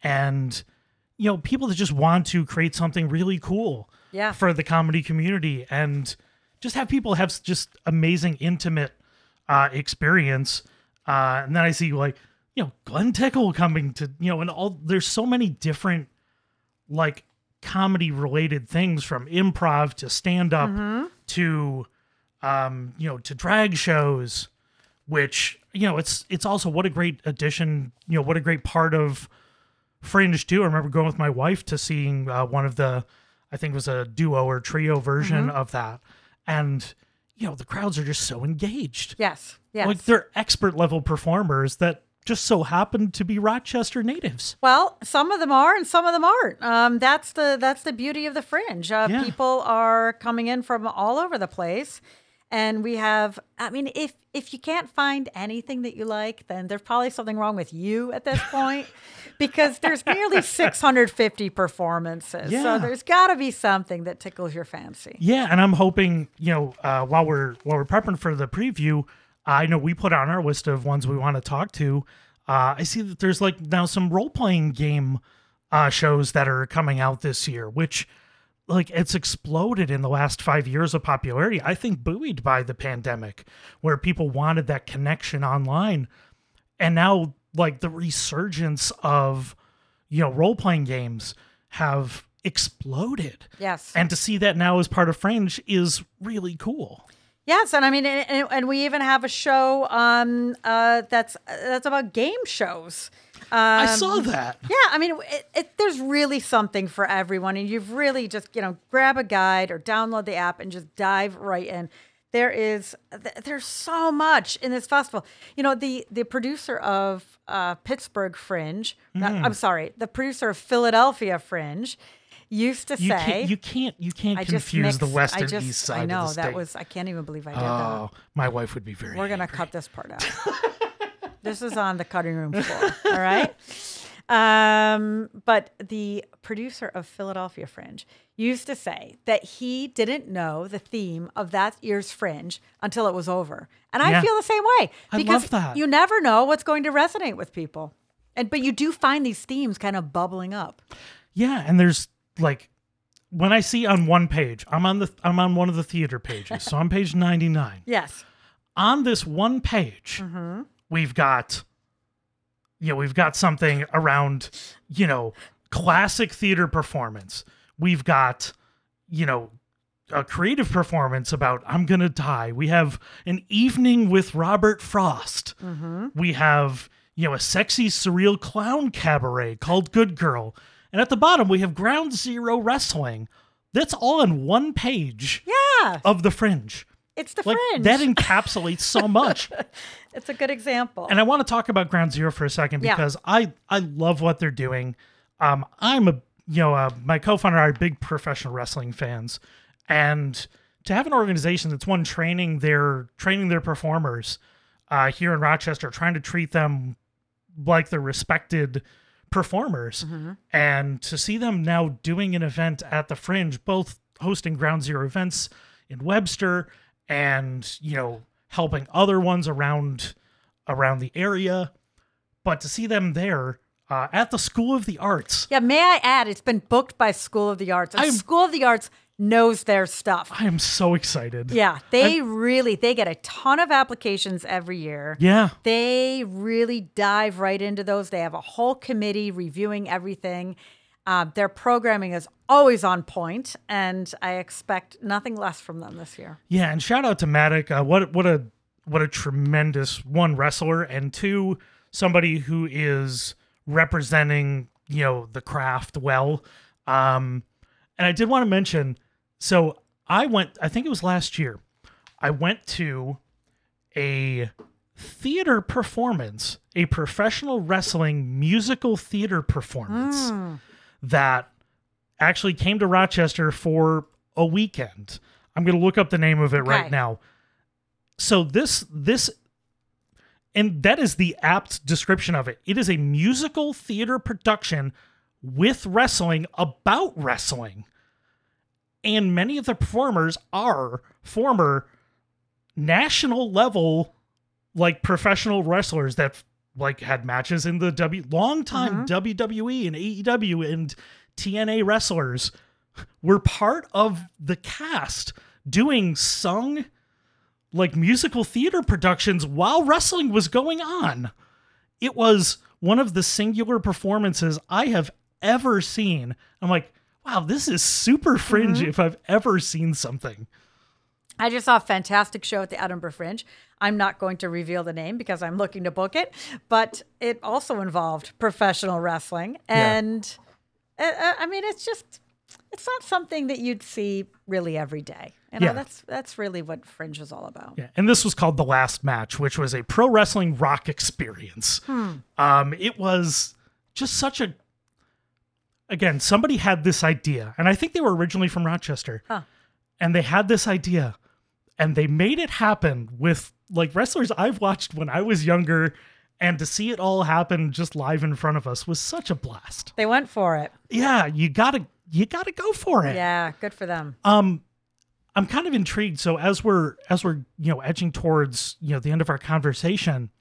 A: and you know, people that just want to create something really cool
B: Yeah.
A: for the comedy community and just have people have just amazing, intimate uh, experience. Uh, and then I see like, you know, Glenn Tickle coming to, you know, and all, there's so many different like comedy related things, from improv to stand up to, um, you know, to drag shows, which, you know, it's, it's also what a great addition, you know, what a great part of Fringe too. I remember going with my wife to seeing uh, one of the, I think it was a duo or trio version of that. And, you know, the crowds are just so engaged.
B: yes, yes.
A: Like they're expert level performers that just so happen to be Rochester natives.
B: Well, some of them are, and some of them aren't. Um, that's the that's the beauty of the Fringe. Uh,
A: Yeah.
B: People are coming in from all over the place, and we have. I mean, if if you can't find anything that you like, then there's probably something wrong with you at this point, because there's nearly six hundred fifty performances.
A: Yeah.
B: So there's got to be something that tickles your fancy.
A: Yeah, and I'm hoping, you know, uh, while we're while we're prepping for the preview, I know we put on our list of ones we want to talk to. Uh, I see that there's like now some role playing game uh, shows that are coming out this year, which like it's exploded in the last five years of popularity. I think buoyed by the pandemic, where people wanted that connection online, and now like the resurgence of, you know, role playing games have exploded.
B: Yes.
A: And to see that now as part of Fringe is really cool.
B: Yes, and I mean, and, and we even have a show um, uh, that's that's about game shows.
A: I
B: Um,
A: saw that.
B: Yeah, I mean, it, it, there's really something for everyone, and you've really just, you know, grab a guide or download the app and just dive right in. There is th- there's so much in this festival. You know, the the producer of uh, Pittsburgh Fringe, not- I'm sorry, the producer of Philadelphia Fringe, used to
A: You
B: say,
A: can't you can't you can't
B: I just
A: confuse the
B: mixed-
A: west
B: I
A: and
B: just,
A: east side
B: I know
A: of the state.
B: that was I can't even believe I did that.
A: Oh, my wife would be very
B: We're going to
A: angry.
B: cut this part out. This is on the cutting room floor. All right. Um, but the producer of Philadelphia Fringe used to say that he didn't know the theme of that year's Fringe until it was over. And I
A: Yeah.
B: feel the same way.
A: I
B: Because
A: love that.
B: you never know what's going to resonate with people. And but you do find these themes kind of bubbling up.
A: Yeah, and there's like when I see on one page, I'm on the I'm on one of the theater pages. So I'm page ninety-nine.
B: Yes.
A: On this one page,
B: Mm-hmm.
A: we've got you know, we've got something around, you know, classic theater performance. We've got, you know, a creative performance about I'm Gonna Die. We have an evening with Robert Frost.
B: Mm-hmm.
A: We have, you know, a sexy, surreal clown cabaret called Good Girl. And at the bottom, we have Ground Zero Wrestling. That's all on one page
B: Yeah.
A: of the Fringe.
B: It's the
A: Like,
B: Fringe.
A: that encapsulates so much.
B: It's a good example.
A: And I want to talk about Ground Zero for a second
B: Yeah.
A: because I, I love what they're doing. Um, I'm a, you know, uh, my co-founder and I are big professional wrestling fans. And to have an organization that's one training their, training their performers uh, here in Rochester, trying to treat them like they're respected performers,
B: Mm-hmm.
A: and to see them now doing an event at the Fringe, both hosting Ground Zero events in Webster and, you know, helping other ones around around the area, but to see them there uh, at the School of the Arts.
B: Yeah, may I add, it's been booked by School of the Arts. And
A: I'm-
B: School of the Arts knows their stuff.
A: I am so excited.
B: Yeah, they really, they get a ton of applications every year.
A: Yeah.
B: They really dive right into those. They have a whole committee reviewing everything. Uh, their programming is always on point, and I expect nothing less from them this year.
A: Yeah, and shout out to Matic. Uh, what what a what a tremendous one wrestler, and two, somebody who is representing, you know, the craft well. Um, and I did want to mention, so I went, I think it was last year, I went to a theater performance, a professional wrestling musical theater performance that actually came to Rochester for a weekend. I'm going to look up the name of it right
B: Okay.
A: now. So this, this, and that is the apt description of it. It is a musical theater production with wrestling about wrestling. And many of the performers are former national level, like professional wrestlers that like had matches in the W long time W W E and A E W and T N A wrestlers were part of the cast doing sung like musical theater productions while wrestling was going on. It was one of the singular performances I have ever seen. I'm like, wow, this is super Fringe if I've ever seen something.
B: I just saw a fantastic show at the Edinburgh Fringe. I'm not going to reveal the name because I'm looking to book it, but it also involved professional wrestling. And uh, I mean, it's just, it's not something that you'd see really every day. You know,
A: Yeah.
B: that's that's really what Fringe is all about.
A: Yeah, and this was called The Last Match, which was a pro wrestling rock experience. Um, it was just such a, again, somebody had this idea, and I think they were originally from Rochester,
B: Huh.
A: and they had this idea, and they made it happen with like wrestlers I've watched when I was younger, and to see it all happen just live in front of us was such a blast.
B: They went for it.
A: Yeah, you gotta you gotta go for it.
B: Yeah, good for them.
A: Um, I'm kind of intrigued. So as we're as we're you know edging towards you know the end of our conversation,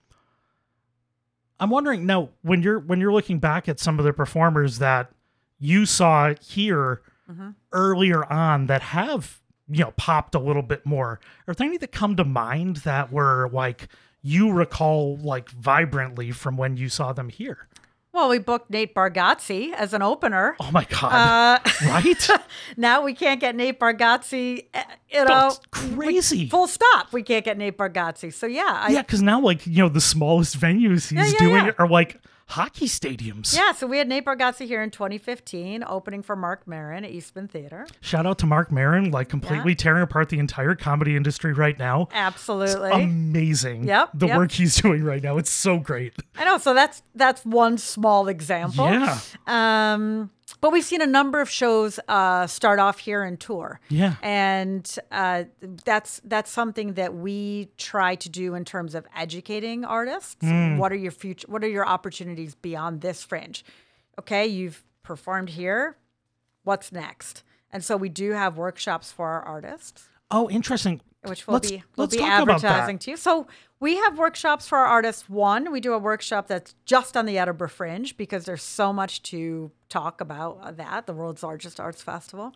A: I'm wondering now when you're when you're looking back at some of the performers that you saw here earlier on that have you know popped a little bit more, are there any that come to mind that were like you recall like vibrantly from when you saw them here?
B: Well, we booked Nate Bargatze as an opener.
A: Oh my god!
B: Uh,
A: Right?
B: now we can't get Nate Bargatze, uh, you know,
A: That's crazy.
B: full stop. We can't get Nate Bargatze. So yeah, I,
A: Yeah, because now, like, you know, the smallest venues he's
B: Yeah, yeah,
A: doing
B: yeah.
A: are like hockey stadiums.
B: Yeah, so we had Nate Bargatze here in twenty fifteen, opening for Mark Maron at Eastman Theater.
A: Shout out to Mark Maron, like completely
B: Yeah.
A: tearing apart the entire comedy industry right now.
B: Absolutely.
A: Amazing.
B: Yep,
A: The
B: yep.
A: work he's doing right now. It's so great.
B: I know, so that's that's one small example.
A: Yeah.
B: Um, but we've seen a number of shows uh, start off here and tour.
A: Yeah.
B: And uh, that's that's something that we try to do in terms of educating artists. What are your future? What are your opportunities beyond this fringe? Okay, you've performed here. What's next? And so we do have workshops for our artists,
A: Oh, interesting.
B: which we'll
A: Let's-
B: be we'll
A: let's
B: be
A: talk about that.
B: advertising to you. So we have workshops for our artists. One, we do a workshop that's just on the Edinburgh Fringe because there's so much to talk about that, the world's largest arts festival.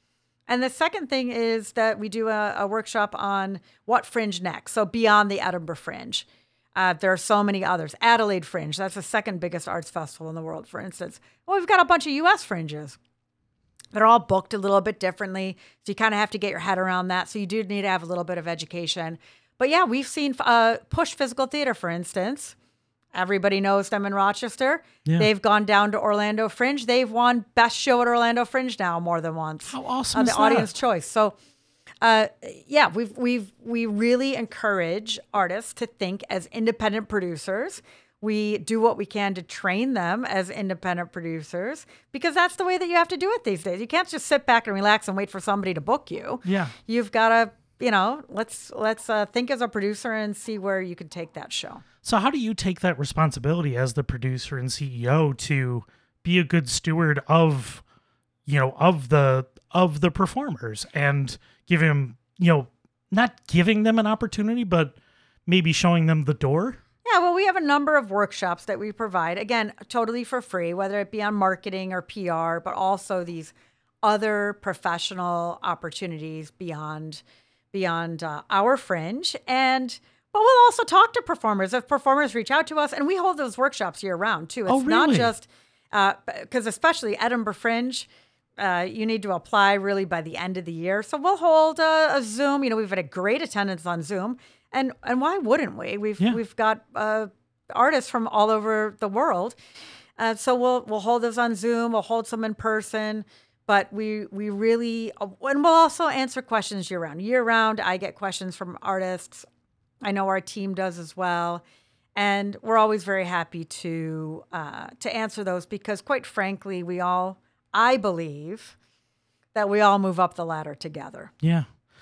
B: And the second thing is that we do a, a workshop on what fringe next. So beyond the Edinburgh Fringe. Uh, there are so many others. Adelaide Fringe, that's the second biggest arts festival in the world, for instance. Well, we've got a bunch of U S fringes. They're all booked a little bit differently. So you kind of have to get your head around that. So you do need to have a little bit of education. But yeah, we've seen uh, Push Physical Theater, for instance. Everybody knows them in Rochester.
A: Yeah.
B: They've gone down to Orlando Fringe. They've won Best Show at Orlando Fringe now more than once.
A: How awesome
B: Uh,
A: is
B: the
A: that?
B: audience choice. So uh, yeah, we've we've we really encourage artists to think as independent producers. We do what we can to train them as independent producers because that's the way that you have to do it these days. You can't just sit back and relax and wait for somebody to book you.
A: Yeah.
B: You've got to, you know, let's let's uh, think as a producer and see where you can take that show.
A: So how do you take that responsibility as the producer and C E O to be a good steward of, you know, of the of the performers and give him, you know, not giving them an opportunity, but maybe showing them the door?
B: Yeah, well, we have a number of workshops that we provide, again, totally for free, whether it be on marketing or P R, but also these other professional opportunities beyond beyond uh, our fringe. And but we'll also talk to performers if performers reach out to us, and we hold those workshops year round too. It's
A: Oh,
B: not
A: really?
B: just because especially Edinburgh Fringe, uh, you need to apply really by the end of the year. So we'll hold a, a Zoom. You know, we've had a great attendance on Zoom, and and why wouldn't we? We've
A: Yeah.
B: we've got uh, artists from all over the world, uh, so we'll we'll hold those on Zoom. We'll hold some in person. But we we really, and we'll also answer questions year round. Year round, I get questions from artists. I know our team does as well. And we're always very happy to uh, to answer those because, quite frankly, we all, I believe, that we all move up the ladder together.
A: Yeah.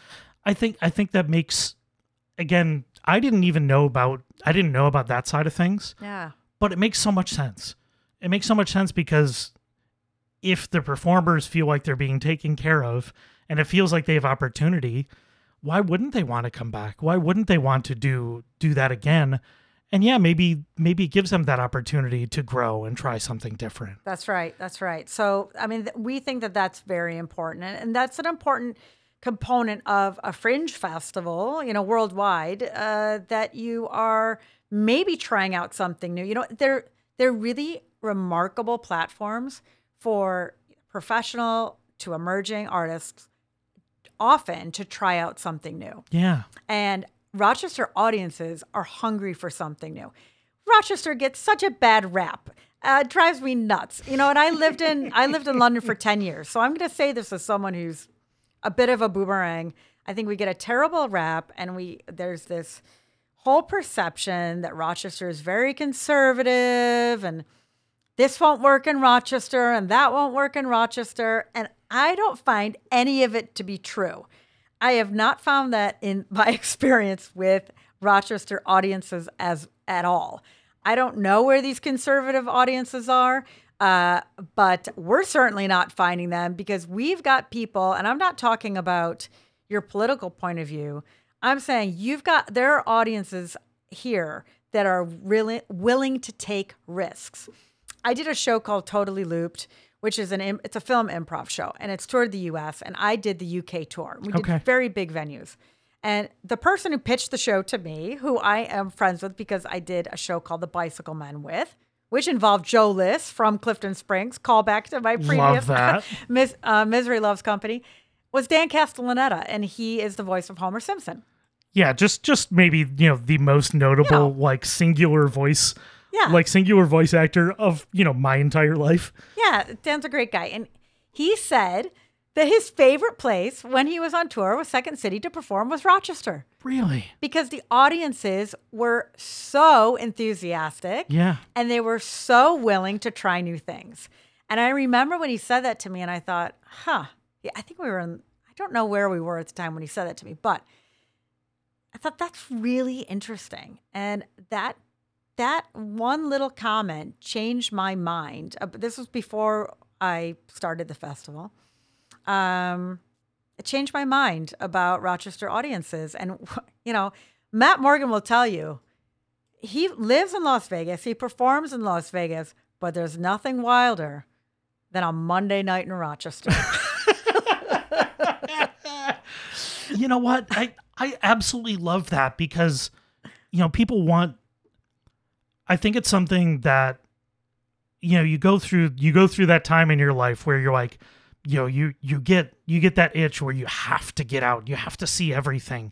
A: I think I think that makes, again, I didn't even know about I didn't know about that side of things,
B: Yeah.
A: but it makes so much sense. It makes so much sense because if the performers feel like they're being taken care of and it feels like they have opportunity, why wouldn't they want to come back? Why wouldn't they want to do do that again? And yeah, maybe maybe it gives them that opportunity to grow and try something different.
B: That's right. That's right. So, I mean, th- we think that that's very important. And, and that's an important component of a fringe festival, you know, worldwide, uh, that you are maybe trying out something new. You know, they're, they're really remarkable platforms for professional to emerging artists often to try out something new.
A: Yeah.
B: And Rochester audiences are hungry for something new. Rochester gets such a bad rap. Uh, it drives me nuts. You know, and I lived in I lived in London for ten years. So I'm going to say this as someone who's a bit of a boomerang. I think we get a terrible rap, and we there's this whole perception that Rochester is very conservative and this won't work in Rochester and that won't work in Rochester. And I don't find any of it to be true. I have not found that in my experience with Rochester audiences as at all. I don't know where these conservative audiences are, uh, but we're certainly not finding them because we've got people, and I'm not talking about your political point of view. I'm saying you've got, there are audiences here that are really willing to take risks. I did a show called Totally Looped, which is an im- it's a film improv show, and it's toured the U S, and I did the U K tour. We did
A: Okay.
B: very big venues. And the person who pitched the show to me, who I am friends with because I did a show called The Bicycle Men with, which involved Joe Liss from Clifton Springs, callback to my previous
A: that.
B: Mis- uh, Misery Loves Company, was Dan Castellaneta, and he is the voice of Homer Simpson.
A: Yeah, just just maybe, you know, the most notable
B: Yeah.
A: like singular voice
B: Yeah.
A: like singular voice actor of, you know, my entire life.
B: Yeah, Dan's a great guy. And he said that his favorite place when he was on tour with Second City to perform was Rochester
A: Really?
B: because the audiences were so enthusiastic
A: Yeah.
B: and they were so willing to try new things. And I remember when he said that to me, and I thought, huh, yeah, I think we were in, I don't know where we were at the time when he said that to me, but I thought that's really interesting. And that that one little comment changed my mind. Uh, this was before I started the festival. Um, it changed my mind about Rochester audiences. And, you know, Matt Morgan will tell you, he lives in Las Vegas, he performs in Las Vegas, but there's nothing wilder than a Monday night in Rochester.
A: You know what? I, I absolutely love that because, you know, people want, I think it's something that, you know, you go through, you go through that time in your life where you're like, you know, you, you get, you get that itch where you have to get out, you have to see everything.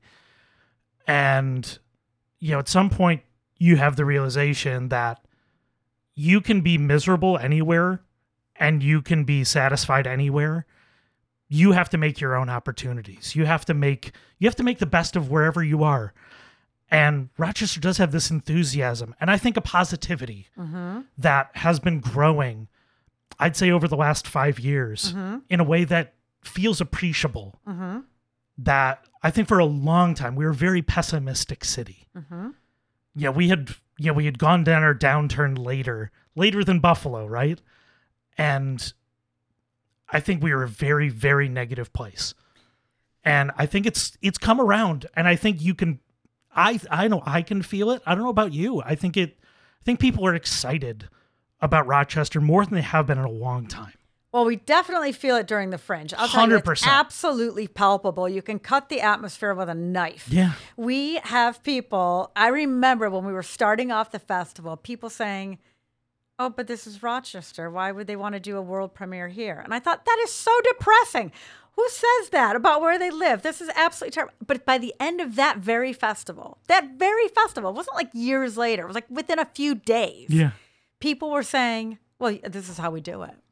A: And, you know, at some point you have the realization that you can be miserable anywhere and you can be satisfied anywhere. You have to make your own opportunities. You have to make, you have to make the best of wherever you are. And Rochester does have this enthusiasm and I think a positivity mm-hmm. that has been growing, I'd say over the last five years mm-hmm. in a way that feels appreciable. Mm-hmm. That I think for a long time, we were a very pessimistic city. Mm-hmm. Yeah, we had, you know, we had gone down our downturn later, later than Buffalo, right? And I think we were a very, very negative place. And I think it's it's come around. And I think you can, I I know I can feel it. I don't know about you. I think it, I think people are excited about Rochester more than they have been in a long time.
B: Well, we definitely feel it during the Fringe. I'll tell
A: one hundred
B: you,
A: percent.
B: it's absolutely palpable. You can cut the atmosphere with a knife.
A: Yeah.
B: We have people, I remember when we were starting off the festival, people saying, oh, but this is Rochester. Why would they want to do a world premiere here? And I thought, that is so depressing. Who says that about where they live? This is absolutely terrible. But by the end of that very festival, that very festival, it wasn't like years later. It was like within a few days.
A: Yeah.
B: People were saying, well, this is how we do it.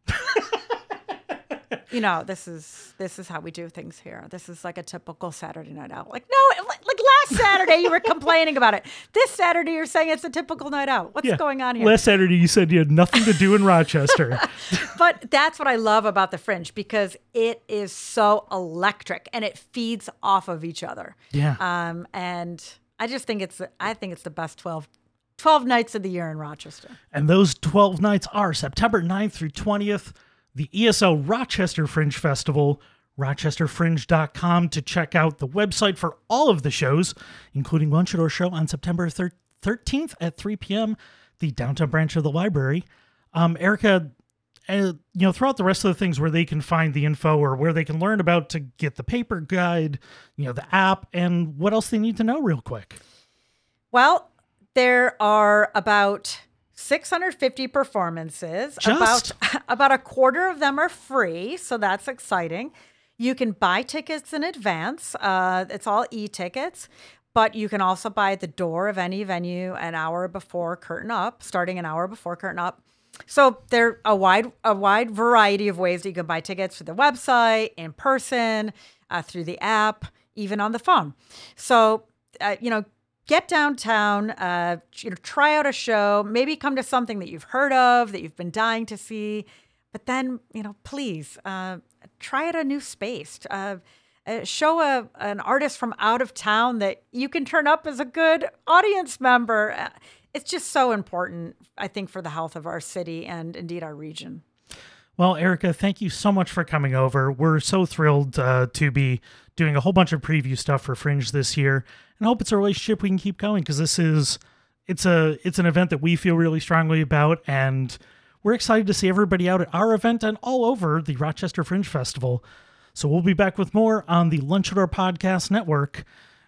B: You know, this is this is how we do things here. This is like a typical Saturday night out. Like, no, like last Saturday you were complaining about it. This Saturday you're saying it's a typical night out. What's
A: yeah.
B: going on here?
A: Last Saturday you said you had nothing to do in Rochester.
B: But that's what I love about the Fringe because it is so electric and it feeds off of each other.
A: Yeah.
B: Um, and I just think it's I think it's the best twelve, twelve nights of the year in Rochester.
A: And those twelve nights are September ninth through twentieth. The E S L Rochester Fringe Festival, rochester fringe dot com to check out the website for all of the shows, including Lunchador Show on September thirteenth at three p.m., the downtown branch of the library. Um, Erica, uh, you know, throughout the rest of the things where they can find the info or where they can learn about to get the paper guide, you know, the app, and what else they need to know real quick.
B: Well, there are about six hundred fifty performances.
A: Just?
B: About, about a quarter of them are free, so that's exciting. You can buy tickets in advance. Uh, it's all e-tickets, but you can also buy at the door of any venue an hour before curtain up, starting an hour before curtain up. So there are a wide a wide variety of ways that you can buy tickets through the website, in person, uh, through the app, even on the phone. So, uh, you know, get downtown, uh, you know, try out a show, maybe come to something that you've heard of, that you've been dying to see. But then, you know, please uh, try out a new space. Uh, uh, show a an artist from out of town that you can turn up as a good audience member. Uh, it's just so important, I think, for the health of our city and indeed our region.
A: Well, Erica, thank you so much for coming over. We're so thrilled uh, to be doing a whole bunch of preview stuff for Fringe this year, and I hope it's a relationship we can keep going because this is it's a it's an event that we feel really strongly about, and we're excited to see everybody out at our event and all over the Rochester Fringe Festival. So we'll be back with more on the Lunchador Podcast Network,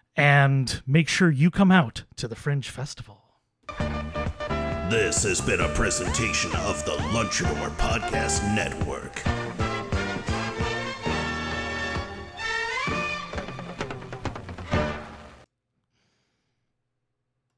A: and make sure you come out to the Fringe Festival.
F: This has been a presentation of the Lunchador Podcast Network.